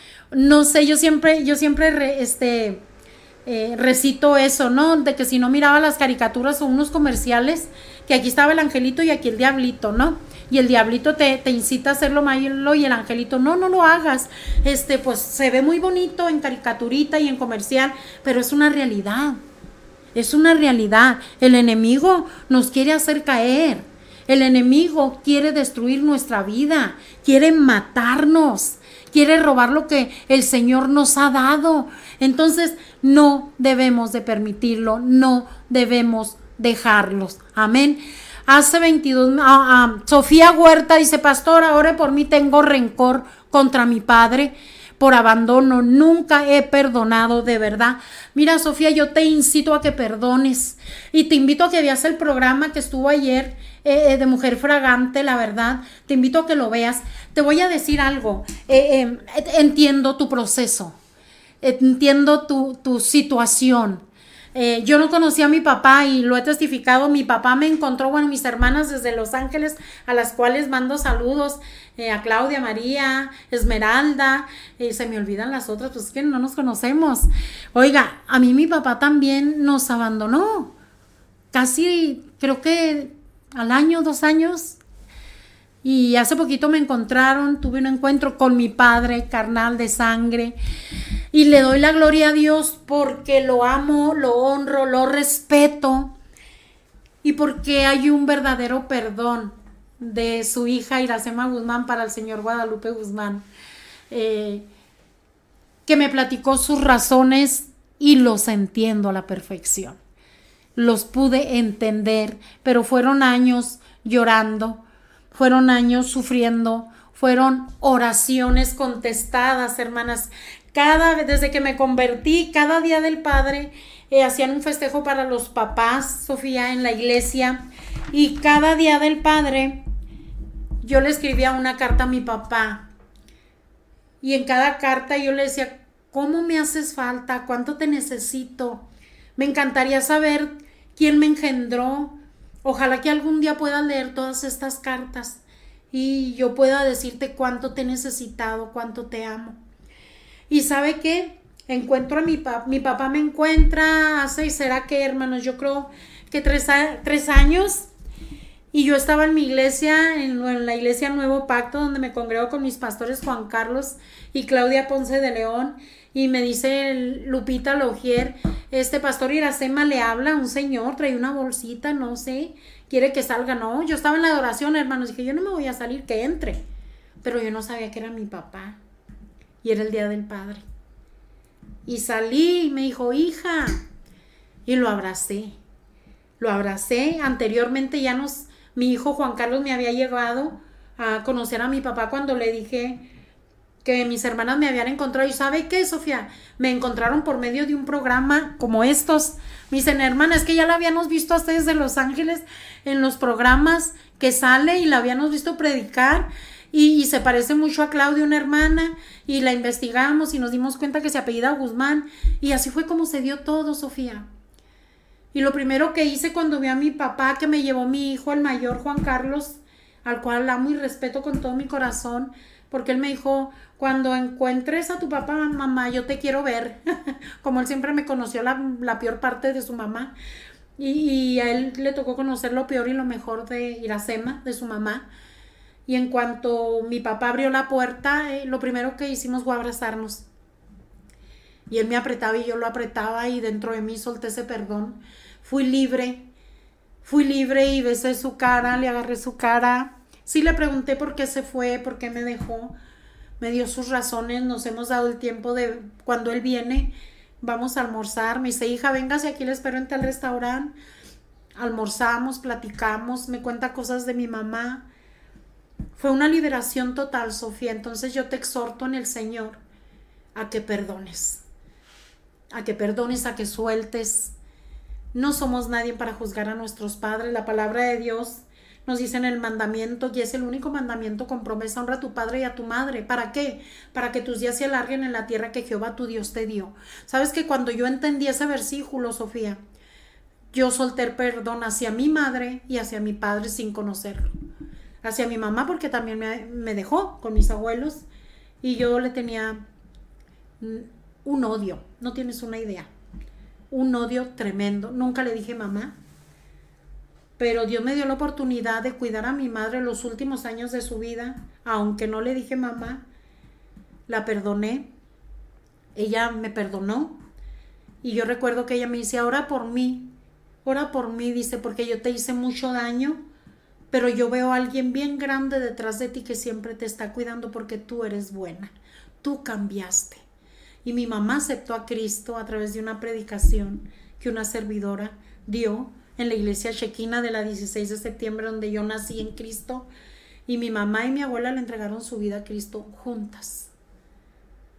No sé, yo siempre, yo siempre, re, este... Eh, recito eso, ¿no? De que si no miraba las caricaturas o unos comerciales, que aquí estaba el angelito y aquí el diablito, ¿no? Y el diablito te, te incita a hacerlo malo y el angelito, no, no lo hagas. Este, pues se ve muy bonito en caricaturita y en comercial, pero es una realidad. Es una realidad. El enemigo nos quiere hacer caer. El enemigo quiere destruir nuestra vida, quiere matarnos, quiere robar lo que el Señor nos ha dado. Entonces no debemos de permitirlo, no debemos dejarlos. Amén. Hace veintidós, ah, ah, Sofía Huerta dice, pastora, ore por mí, tengo rencor contra mi padre por abandono. Nunca he perdonado, de verdad. Mira, Sofía, yo te incito a que perdones y te invito a que veas el programa que estuvo ayer eh, de Mujer Fragante, la verdad. Te invito a que lo veas. Te voy a decir algo. Eh, eh, entiendo tu proceso. Entiendo tu, tu situación. Eh, yo no conocía a mi papá y lo he testificado. Mi papá me encontró, bueno, mis hermanas desde Los Ángeles, a las cuales mando saludos, eh, a Claudia, María, Esmeralda, eh, se me olvidan las otras, pues es que no nos conocemos. Oiga, a mí mi papá también nos abandonó, casi creo que al año, dos años, y hace poquito me encontraron, tuve un encuentro con mi padre carnal de sangre, y le doy la gloria a Dios porque lo amo, lo honro, lo respeto y porque hay un verdadero perdón de su hija Iracema Guzmán para el señor Guadalupe Guzmán, eh, que me platicó sus razones y los entiendo a la perfección. Los pude entender, pero fueron años llorando, fueron años sufriendo, fueron oraciones contestadas, hermanas. Cada, desde que me convertí, cada día del Padre, eh, hacían un festejo para los papás, Sofía, en la iglesia, y cada día del Padre yo le escribía una carta a mi papá, y en cada carta yo le decía, ¿cómo me haces falta? ¿Cuánto te necesito? Me encantaría saber quién me engendró. Ojalá que algún día pueda leer todas estas cartas y yo pueda decirte cuánto te he necesitado, cuánto te amo. Y ¿sabe qué? Encuentro a mi papá, mi papá me encuentra hace, ¿será qué, hermanos? Yo creo que tres, tres años, y yo estaba en mi iglesia, en, en la iglesia Nuevo Pacto, donde me congrego con mis pastores Juan Carlos y Claudia Ponce de León, y me dice Lupita Logier, este pastor Iracema le habla a un señor, trae una bolsita, no sé, quiere que salga. No, yo estaba en la adoración, hermanos, dije, yo no me voy a salir, que entre, pero yo no sabía que era mi papá. Y era el Día del Padre. Y salí y me dijo, hija. Y lo abracé. Lo abracé. Anteriormente ya nos, mi hijo Juan Carlos me había llegado a conocer a mi papá cuando le dije que mis hermanas me habían encontrado. ¿Y sabe qué, Sofía? Me encontraron por medio de un programa como estos. Me dicen, hermana, es que ya la habíamos visto a ustedes de Los Ángeles en los programas que sale y la habíamos visto predicar. Y, y se parece mucho a Claudia, una hermana, y la investigamos y nos dimos cuenta que se apellida Guzmán, y así fue como se dio todo, Sofía. Y lo primero que hice cuando vi a mi papá, que me llevó mi hijo, el mayor Juan Carlos, al cual amo y respeto con todo mi corazón, porque él me dijo, cuando encuentres a tu papá, mamá, yo te quiero ver, como él siempre me conoció la, la peor parte de su mamá, y, y a él le tocó conocer lo peor y lo mejor de Iracema, de su mamá. Y en cuanto mi papá abrió la puerta, eh, lo primero que hicimos fue abrazarnos. Y él me apretaba y yo lo apretaba y dentro de mí solté ese perdón. Fui libre, fui libre y besé su cara, le agarré su cara. Sí le pregunté por qué se fue, por qué me dejó. Me dio sus razones, nos hemos dado el tiempo de cuando él viene, vamos a almorzar. Me dice, hija, véngase, aquí le espero en tal restaurante. Almorzamos, platicamos, me cuenta cosas de mi mamá. Fue una liberación total, Sofía. Entonces yo te exhorto en el Señor a que perdones, a que perdones, a que sueltes. No somos nadie para juzgar a nuestros padres. La palabra de Dios nos dice en el mandamiento, y es el único mandamiento con promesa, honra a tu padre y a tu madre. ¿Para qué? Para que tus días se alarguen en la tierra que Jehová tu Dios te dio. ¿Sabes que cuando yo entendí ese versículo, Sofía, yo solté el perdón hacia mi madre y hacia mi padre sin conocerlo? Hacia mi mamá porque también me, me dejó con mis abuelos y yo le tenía un odio, no tienes una idea, un odio tremendo. Nunca le dije mamá, pero Dios me dio la oportunidad de cuidar a mi madre los últimos años de su vida, aunque no le dije mamá, la perdoné, ella me perdonó y yo recuerdo que ella me dice, ora por mí, ora por mí, dice, porque yo te hice mucho daño, pero yo veo a alguien bien grande detrás de ti que siempre te está cuidando porque tú eres buena, tú cambiaste. Y mi mamá aceptó a Cristo a través de una predicación que una servidora dio en la iglesia Shekinah de la dieciséis de septiembre, donde yo nací en Cristo, y mi mamá y mi abuela le entregaron su vida a Cristo juntas.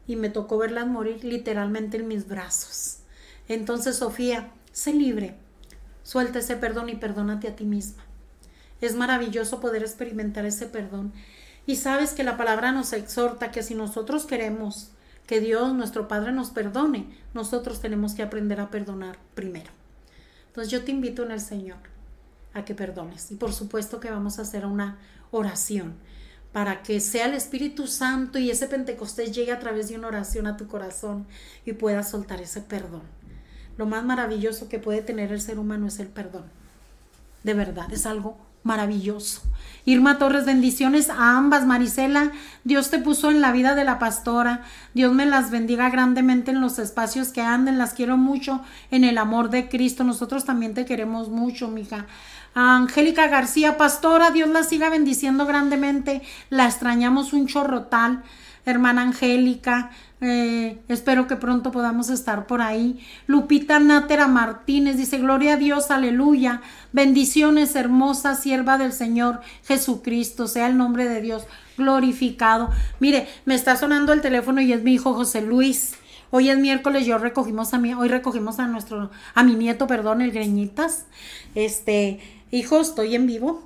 y me tocó verlas morir literalmente en mis brazos. Entonces, Sofía, sé libre, suelta ese perdón y perdónate a ti misma. Es maravilloso poder experimentar ese perdón. Y sabes que la palabra nos exhorta que si nosotros queremos que Dios, nuestro Padre, nos perdone, nosotros tenemos que aprender a perdonar primero. Entonces yo te invito en el Señor a que perdones. Y por supuesto que vamos a hacer una oración para que sea el Espíritu Santo y ese Pentecostés llegue a través de una oración a tu corazón y puedas soltar ese perdón. Lo más maravilloso que puede tener el ser humano es el perdón. De verdad, es algo maravilloso. Irma Torres, bendiciones a ambas. Marisela, Dios te puso en la vida de la pastora. Dios me las bendiga grandemente en los espacios que anden. Las quiero mucho en el amor de Cristo. Nosotros también te queremos mucho, mija. Angélica García, pastora, Dios la siga bendiciendo grandemente. La extrañamos un chorrotal, hermana Angélica. Eh, espero que pronto podamos estar por ahí. Lupita Nátera Martínez dice: gloria a Dios, aleluya, bendiciones, hermosa sierva del Señor Jesucristo, sea el nombre de Dios glorificado. Mire, me está sonando el teléfono y es mi hijo José Luis. Hoy es miércoles, yo recogimos a mi, hoy recogimos a nuestro, a mi nieto, perdón, el Greñitas. Este, hijo, estoy en vivo.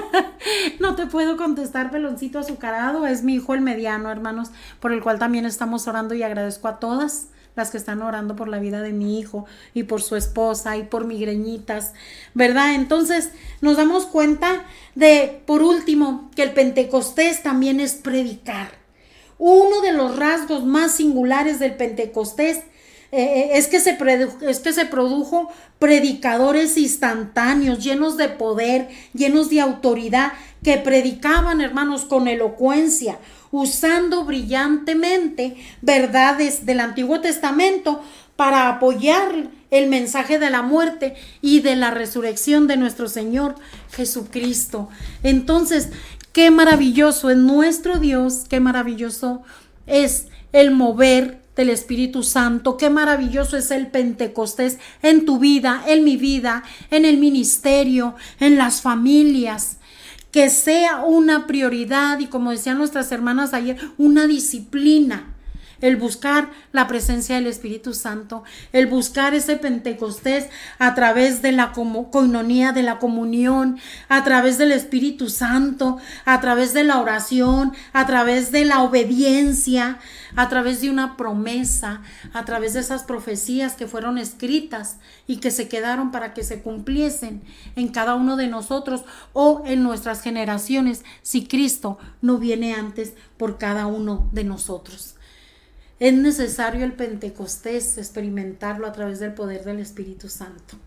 No te puedo contestar, peloncito azucarado. Es mi hijo el mediano, hermanos, por el cual también estamos orando, y agradezco a todas las que están orando por la vida de mi hijo y por su esposa y por mi Greñitas, ¿verdad? Entonces nos damos cuenta de, por último, que el Pentecostés también es predicar. Uno de los rasgos más singulares del Pentecostés eh, es, que se produjo, es que se produjo predicadores instantáneos, llenos de poder, llenos de autoridad, que predicaban, hermanos, con elocuencia, usando brillantemente verdades del Antiguo Testamento para apoyar el mensaje de la muerte y de la resurrección de nuestro Señor Jesucristo. Entonces, qué maravilloso es nuestro Dios, qué maravilloso es el mover del Espíritu Santo, qué maravilloso es el Pentecostés en tu vida, en mi vida, en el ministerio, en las familias. Que sea una prioridad y, como decían nuestras hermanas ayer, una disciplina. El buscar la presencia del Espíritu Santo, el buscar ese Pentecostés a través de la coinonía, de la comunión, a través del Espíritu Santo, a través de la oración, a través de la obediencia, a través de una promesa, a través de esas profecías que fueron escritas y que se quedaron para que se cumpliesen en cada uno de nosotros o en nuestras generaciones, si Cristo no viene antes por cada uno de nosotros. Es necesario el Pentecostés, experimentarlo a través del poder del Espíritu Santo.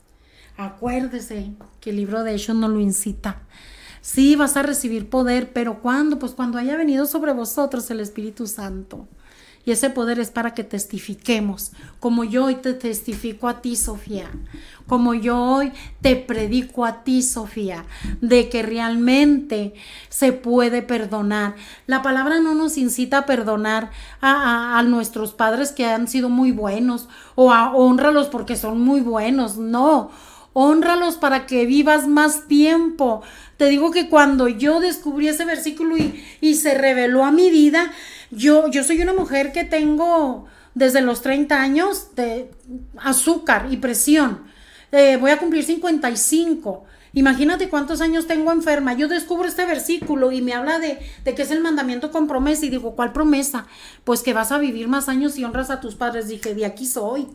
Acuérdese que el libro de Hechos nos lo incita. Sí, vas a recibir poder, pero ¿cuándo? Pues cuando haya venido sobre vosotros el Espíritu Santo. Y ese poder es para que testifiquemos, como yo hoy te testifico a ti, Sofía, como yo hoy te predico a ti, Sofía, de que realmente se puede perdonar. La palabra no nos incita a perdonar a, a, a nuestros padres que han sido muy buenos, o a honralos porque son muy buenos, no. Hónralos para que vivas más tiempo. Te digo que cuando yo descubrí ese versículo y, y se reveló a mi vida, yo, yo soy una mujer que tengo desde los treinta años de azúcar y presión. Eh, voy a cumplir cincuenta y cinco. Imagínate cuántos años tengo enferma. Yo descubro este versículo y me habla de, de que es el mandamiento con promesa. Y digo, ¿cuál promesa? Pues que vas a vivir más años y honras a tus padres. Dije, de aquí soy.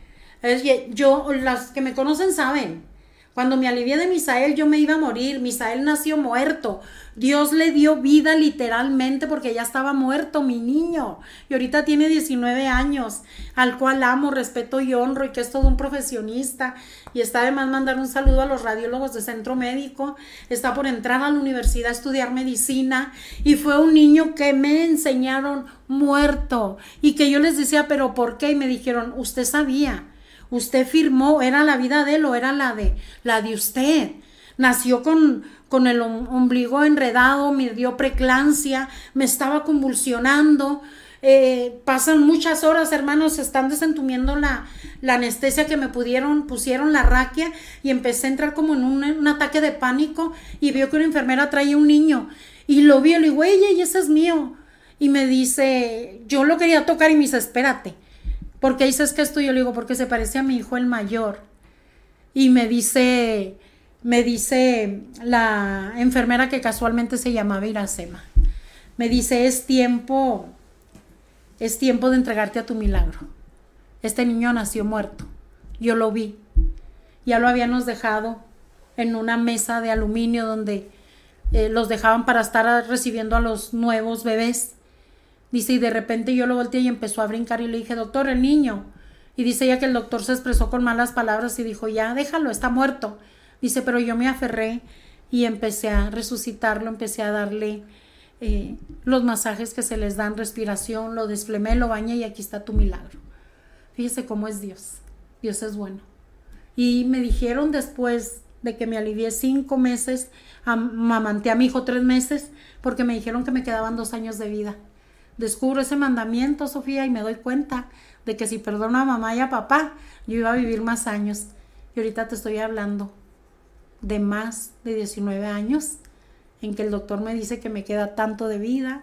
Yo, las que me conocen saben, cuando me alivié de Misael yo me iba a morir. Misael nació muerto, Dios le dio vida literalmente porque ya estaba muerto mi niño, y ahorita tiene diecinueve años, al cual amo, respeto y honro, y que es todo un profesionista. Y está además mandar un saludo a los radiólogos de Centro Médico. Está por entrar a la universidad a estudiar medicina, y fue un niño que me enseñaron muerto, y que yo les decía, ¿pero por qué? Y me dijeron, usted sabía, usted firmó, era la vida de él o era la de, la de usted. Nació con, con el ombligo enredado, me dio preeclampsia, me estaba convulsionando. Eh, pasan muchas horas, hermanos, se están desentumiendo la, la anestesia que me pudieron, pusieron la raquia, y empecé a entrar como en un, un ataque de pánico, y veo que una enfermera traía un niño y lo vi y le digo, ella, y ese es mío. y me dice, yo lo quería tocar y me dice, espérate, ¿por qué dices que es tuyo? Le digo, porque se parece a mi hijo el mayor. Y me dice, me dice la enfermera que casualmente se llamaba Iracema, me dice, es tiempo, es tiempo de entregarte a tu milagro. Este niño nació muerto, yo lo vi, ya lo habíamos dejado en una mesa de aluminio donde eh, los dejaban para estar recibiendo a los nuevos bebés. Dice, y de repente yo lo volteé y empezó a brincar y le dije, doctor, el niño. Y dice ella que el doctor se expresó con malas palabras y dijo, ya, déjalo, está muerto. Dice, pero yo me aferré y empecé a resucitarlo, empecé a darle eh, los masajes que se les dan, respiración, lo desflemé, lo bañé y aquí está tu milagro. Fíjese cómo es Dios. Dios es bueno. Y me dijeron después de que me alivié cinco meses, amamanté a mi hijo tres meses, porque me dijeron que me quedaban dos años de vida. Descubro ese mandamiento, Sofía, y me doy cuenta de que si perdono a mamá y a papá, yo iba a vivir más años. Y ahorita te estoy hablando de más de diecinueve años, en que el doctor me dice que me queda tanto de vida,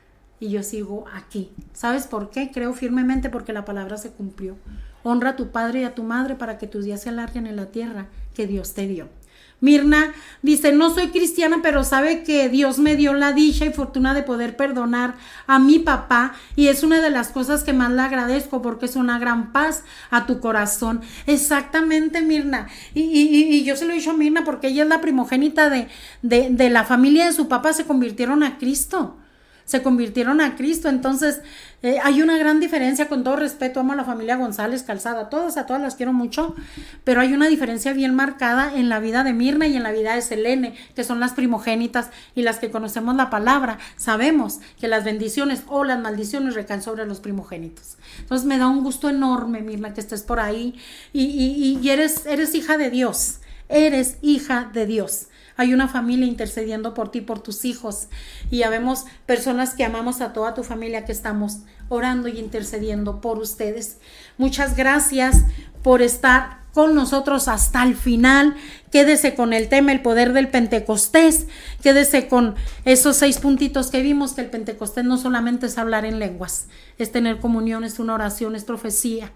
y yo sigo aquí. ¿Sabes por qué? Creo firmemente porque la palabra se cumplió. Honra a tu padre y a tu madre para que tus días se alarguen en la tierra que Dios te dio. Mirna dice, no soy cristiana, pero sabe que Dios me dio la dicha y fortuna de poder perdonar a mi papá, y es una de las cosas que más le agradezco porque es una gran paz a tu corazón. Exactamente, Mirna. Y, y, y yo se lo he dicho a Mirna porque ella es la primogénita de, de, de la familia de su papá, se convirtieron a Cristo. Se convirtieron a Cristo, entonces eh, hay una gran diferencia, con todo respeto, amo a la familia González Calzada, todas, a todas las quiero mucho, pero hay una diferencia bien marcada en la vida de Mirna y en la vida de Selene, que son las primogénitas, y las que conocemos la palabra, sabemos que las bendiciones o las maldiciones recaen sobre los primogénitos. Entonces me da un gusto enorme, Mirna, que estés por ahí, y, y, y eres, eres hija de Dios, eres hija de Dios. Hay una familia intercediendo por ti, por tus hijos, y ya vemos personas que amamos a toda tu familia, que estamos orando y intercediendo por ustedes. Muchas gracias por estar con nosotros hasta el final. Quédese con el tema, el poder del Pentecostés. Quédese con esos seis puntitos que vimos, que el Pentecostés no solamente es hablar en lenguas, es tener comunión, es una oración, es profecía,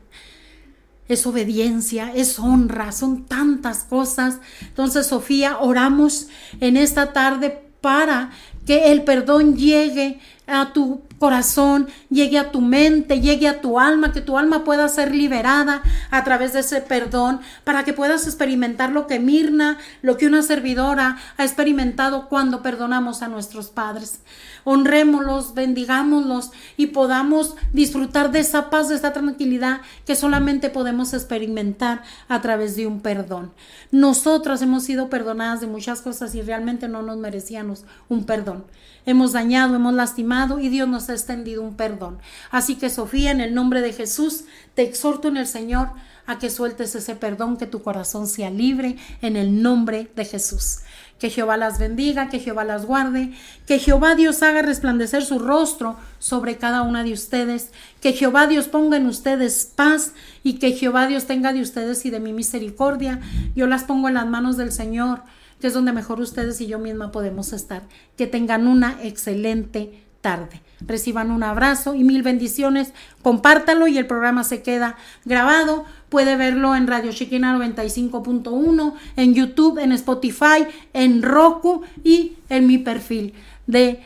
es obediencia, es honra, son tantas cosas. Entonces, Sofía, oramos en esta tarde para que el perdón llegue a tu corazón, llegue a tu mente, llegue a tu alma, que tu alma pueda ser liberada a través de ese perdón, para que puedas experimentar lo que Mirna, lo que una servidora ha experimentado cuando perdonamos a nuestros padres. Honrémoslos, bendigámoslos y podamos disfrutar de esa paz, de esa tranquilidad que solamente podemos experimentar a través de un perdón. Nosotras hemos sido perdonadas de muchas cosas y realmente no nos merecíamos un perdón. Hemos dañado, hemos lastimado y Dios nos ha extendido un perdón. Así que, Sofía, en el nombre de Jesús, te exhorto en el Señor a que sueltes ese perdón, que tu corazón sea libre en el nombre de Jesús. Que Jehová las bendiga, que Jehová las guarde, que Jehová Dios haga resplandecer su rostro sobre cada una de ustedes, que Jehová Dios ponga en ustedes paz y que Jehová Dios tenga de ustedes y de mi misericordia. Yo las pongo en las manos del Señor, que es donde mejor ustedes y yo misma podemos estar. Que tengan una excelente tarde. Reciban un abrazo y mil bendiciones. Compártanlo y el programa se queda grabado. Puede verlo en Radio Shekinah noventa y cinco punto uno, en YouTube, en Spotify, en Roku y en mi perfil de,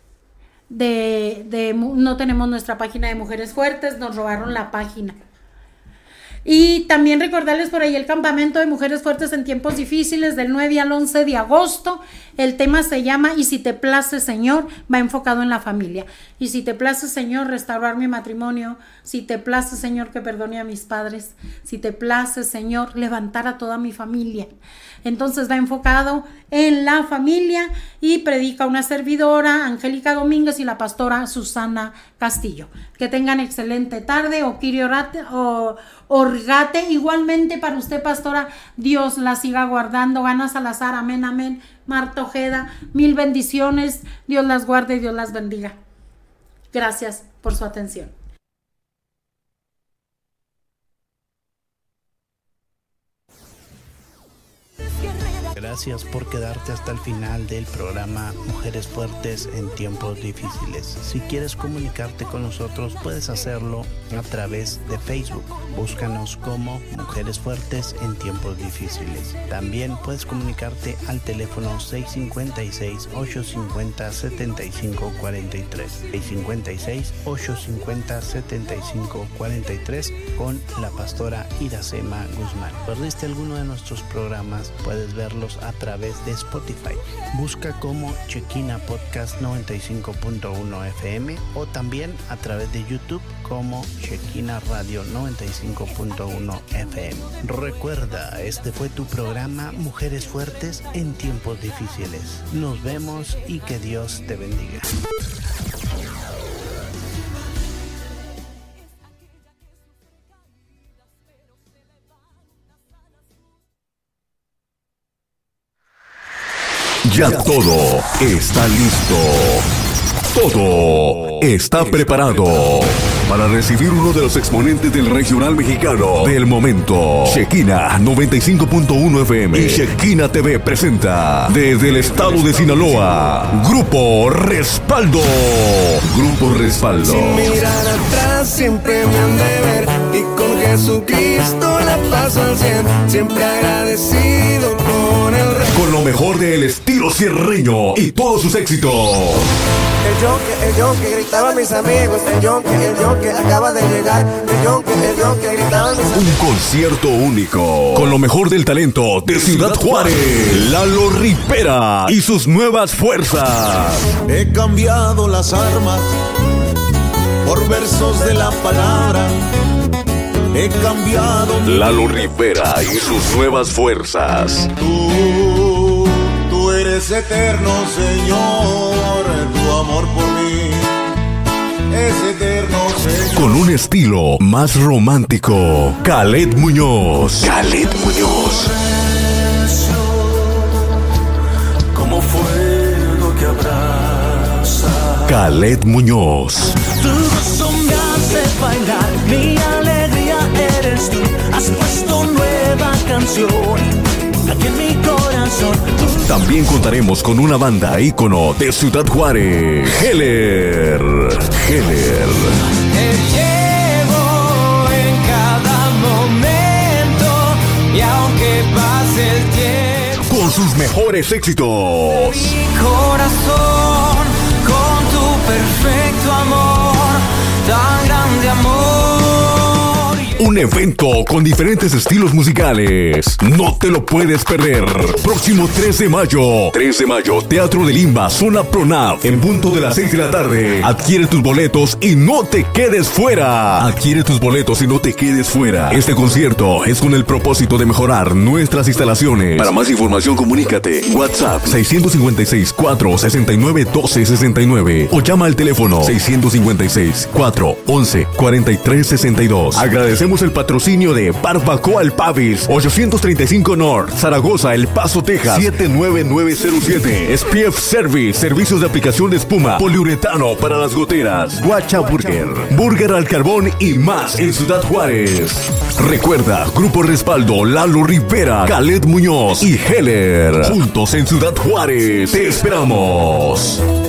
de, de no tenemos nuestra página de Mujeres Fuertes, nos robaron la página. Y también recordarles por ahí el campamento de Mujeres Fuertes en tiempos difíciles del nueve al once de agosto. El tema se llama Y si te place, Señor, va enfocado en la familia. Y si te place, Señor, restaurar mi matrimonio. Si te place, Señor, que perdone a mis padres. Si te place, Señor, levantar a toda mi familia. Entonces va enfocado en la familia y predica una servidora, Angélica Domínguez, y la pastora Susana Castillo. Que tengan excelente tarde. O Kiri Orate, o Orgate, igualmente para usted, pastora, Dios la siga guardando. Ana Salazar, amén, amén. Marta Ojeda, mil bendiciones, Dios las guarde y Dios las bendiga. Gracias por su atención.
Gracias por quedarte hasta el final del programa Mujeres Fuertes en Tiempos Difíciles. Si quieres comunicarte con nosotros, puedes hacerlo a través de Facebook. Búscanos como Mujeres Fuertes en Tiempos Difíciles. También puedes comunicarte al teléfono seis cinco seis, ocho cinco cero, siete cinco cuatro tres. seis cinco seis, ocho cinco cero, siete cinco cuatro tres con la pastora Iracema Guzmán. ¿Perdiste alguno de nuestros programas? Puedes verlos a través de Spotify. Busca como Shekina Podcast noventa y cinco punto uno F M o también a través de YouTube como Shekina Radio noventa y cinco punto uno F M. Recuerda, este fue tu programa Mujeres Fuertes en Tiempos Difíciles. Nos vemos y que Dios te bendiga.
Ya todo está listo. Todo está preparado para recibir uno de los exponentes del regional mexicano del momento. Shekina noventa y cinco punto uno F M y Shekina T V presenta desde el estado de Sinaloa, Grupo Respaldo. Grupo Respaldo.
Sin mirar atrás siempre me han de ver y con Jesucristo la paso al cien. Siempre agradecido con el rey.
Con lo mejor del estilo sierreño y todos sus éxitos.
El yonque, el yonque, gritaban mis amigos. El yonque, el yonque, acaba de llegar. El yonque, el yonque, gritaban mis amigos.
Un concierto único con lo mejor del talento de Ciudad Juárez. Lalo Rivera y sus nuevas fuerzas.
He cambiado las armas por versos de la palabra. He cambiado.
Lalo Rivera y sus nuevas fuerzas.
Tú, tú eres eterno, Señor. Tu amor por mí es eterno, Señor.
Con un estilo más romántico, Khaled Muñoz. Khaled Muñoz.
Como fuego que abraza.
Khaled Muñoz.
Tu gozo me hace bailar, mi alegría eres tú. Has puesto nueva canción aquí en mi corazón.
También contaremos con una banda ícono de Ciudad Juárez, Heller. Heller.
Te llevo en cada momento y aunque pase el tiempo.
Con sus mejores éxitos.
Mi corazón con tu perfecto amor, tan grande amor.
Un evento con diferentes estilos musicales. No te lo puedes perder. Próximo tres de mayo. tres de mayo, Teatro de Limba, Zona Pronav. En punto de las seis de la tarde. Adquiere tus boletos y no te quedes fuera. Adquiere tus boletos y no te quedes fuera. Este concierto es con el propósito de mejorar nuestras instalaciones. Para más información, comunícate. WhatsApp seis cinco seis, cuatro seis nueve, uno dos seis nueve o llama al teléfono seis cinco seis, cuatro once, cuarenta y tres sesenta y dos. Agradecemos el patrocinio de Barbacoa El Pavis, ochocientos treinta y cinco North, Zaragoza, El Paso, Texas, siete nueve nueve cero siete. S P F Service, servicios de aplicación de espuma, poliuretano para las goteras, Guacha Burger, Burger al Carbón y más en Ciudad Juárez. Recuerda, Grupo Respaldo, Lalo Rivera, Khaled Muñoz y Heller. Juntos en Ciudad Juárez. Te esperamos.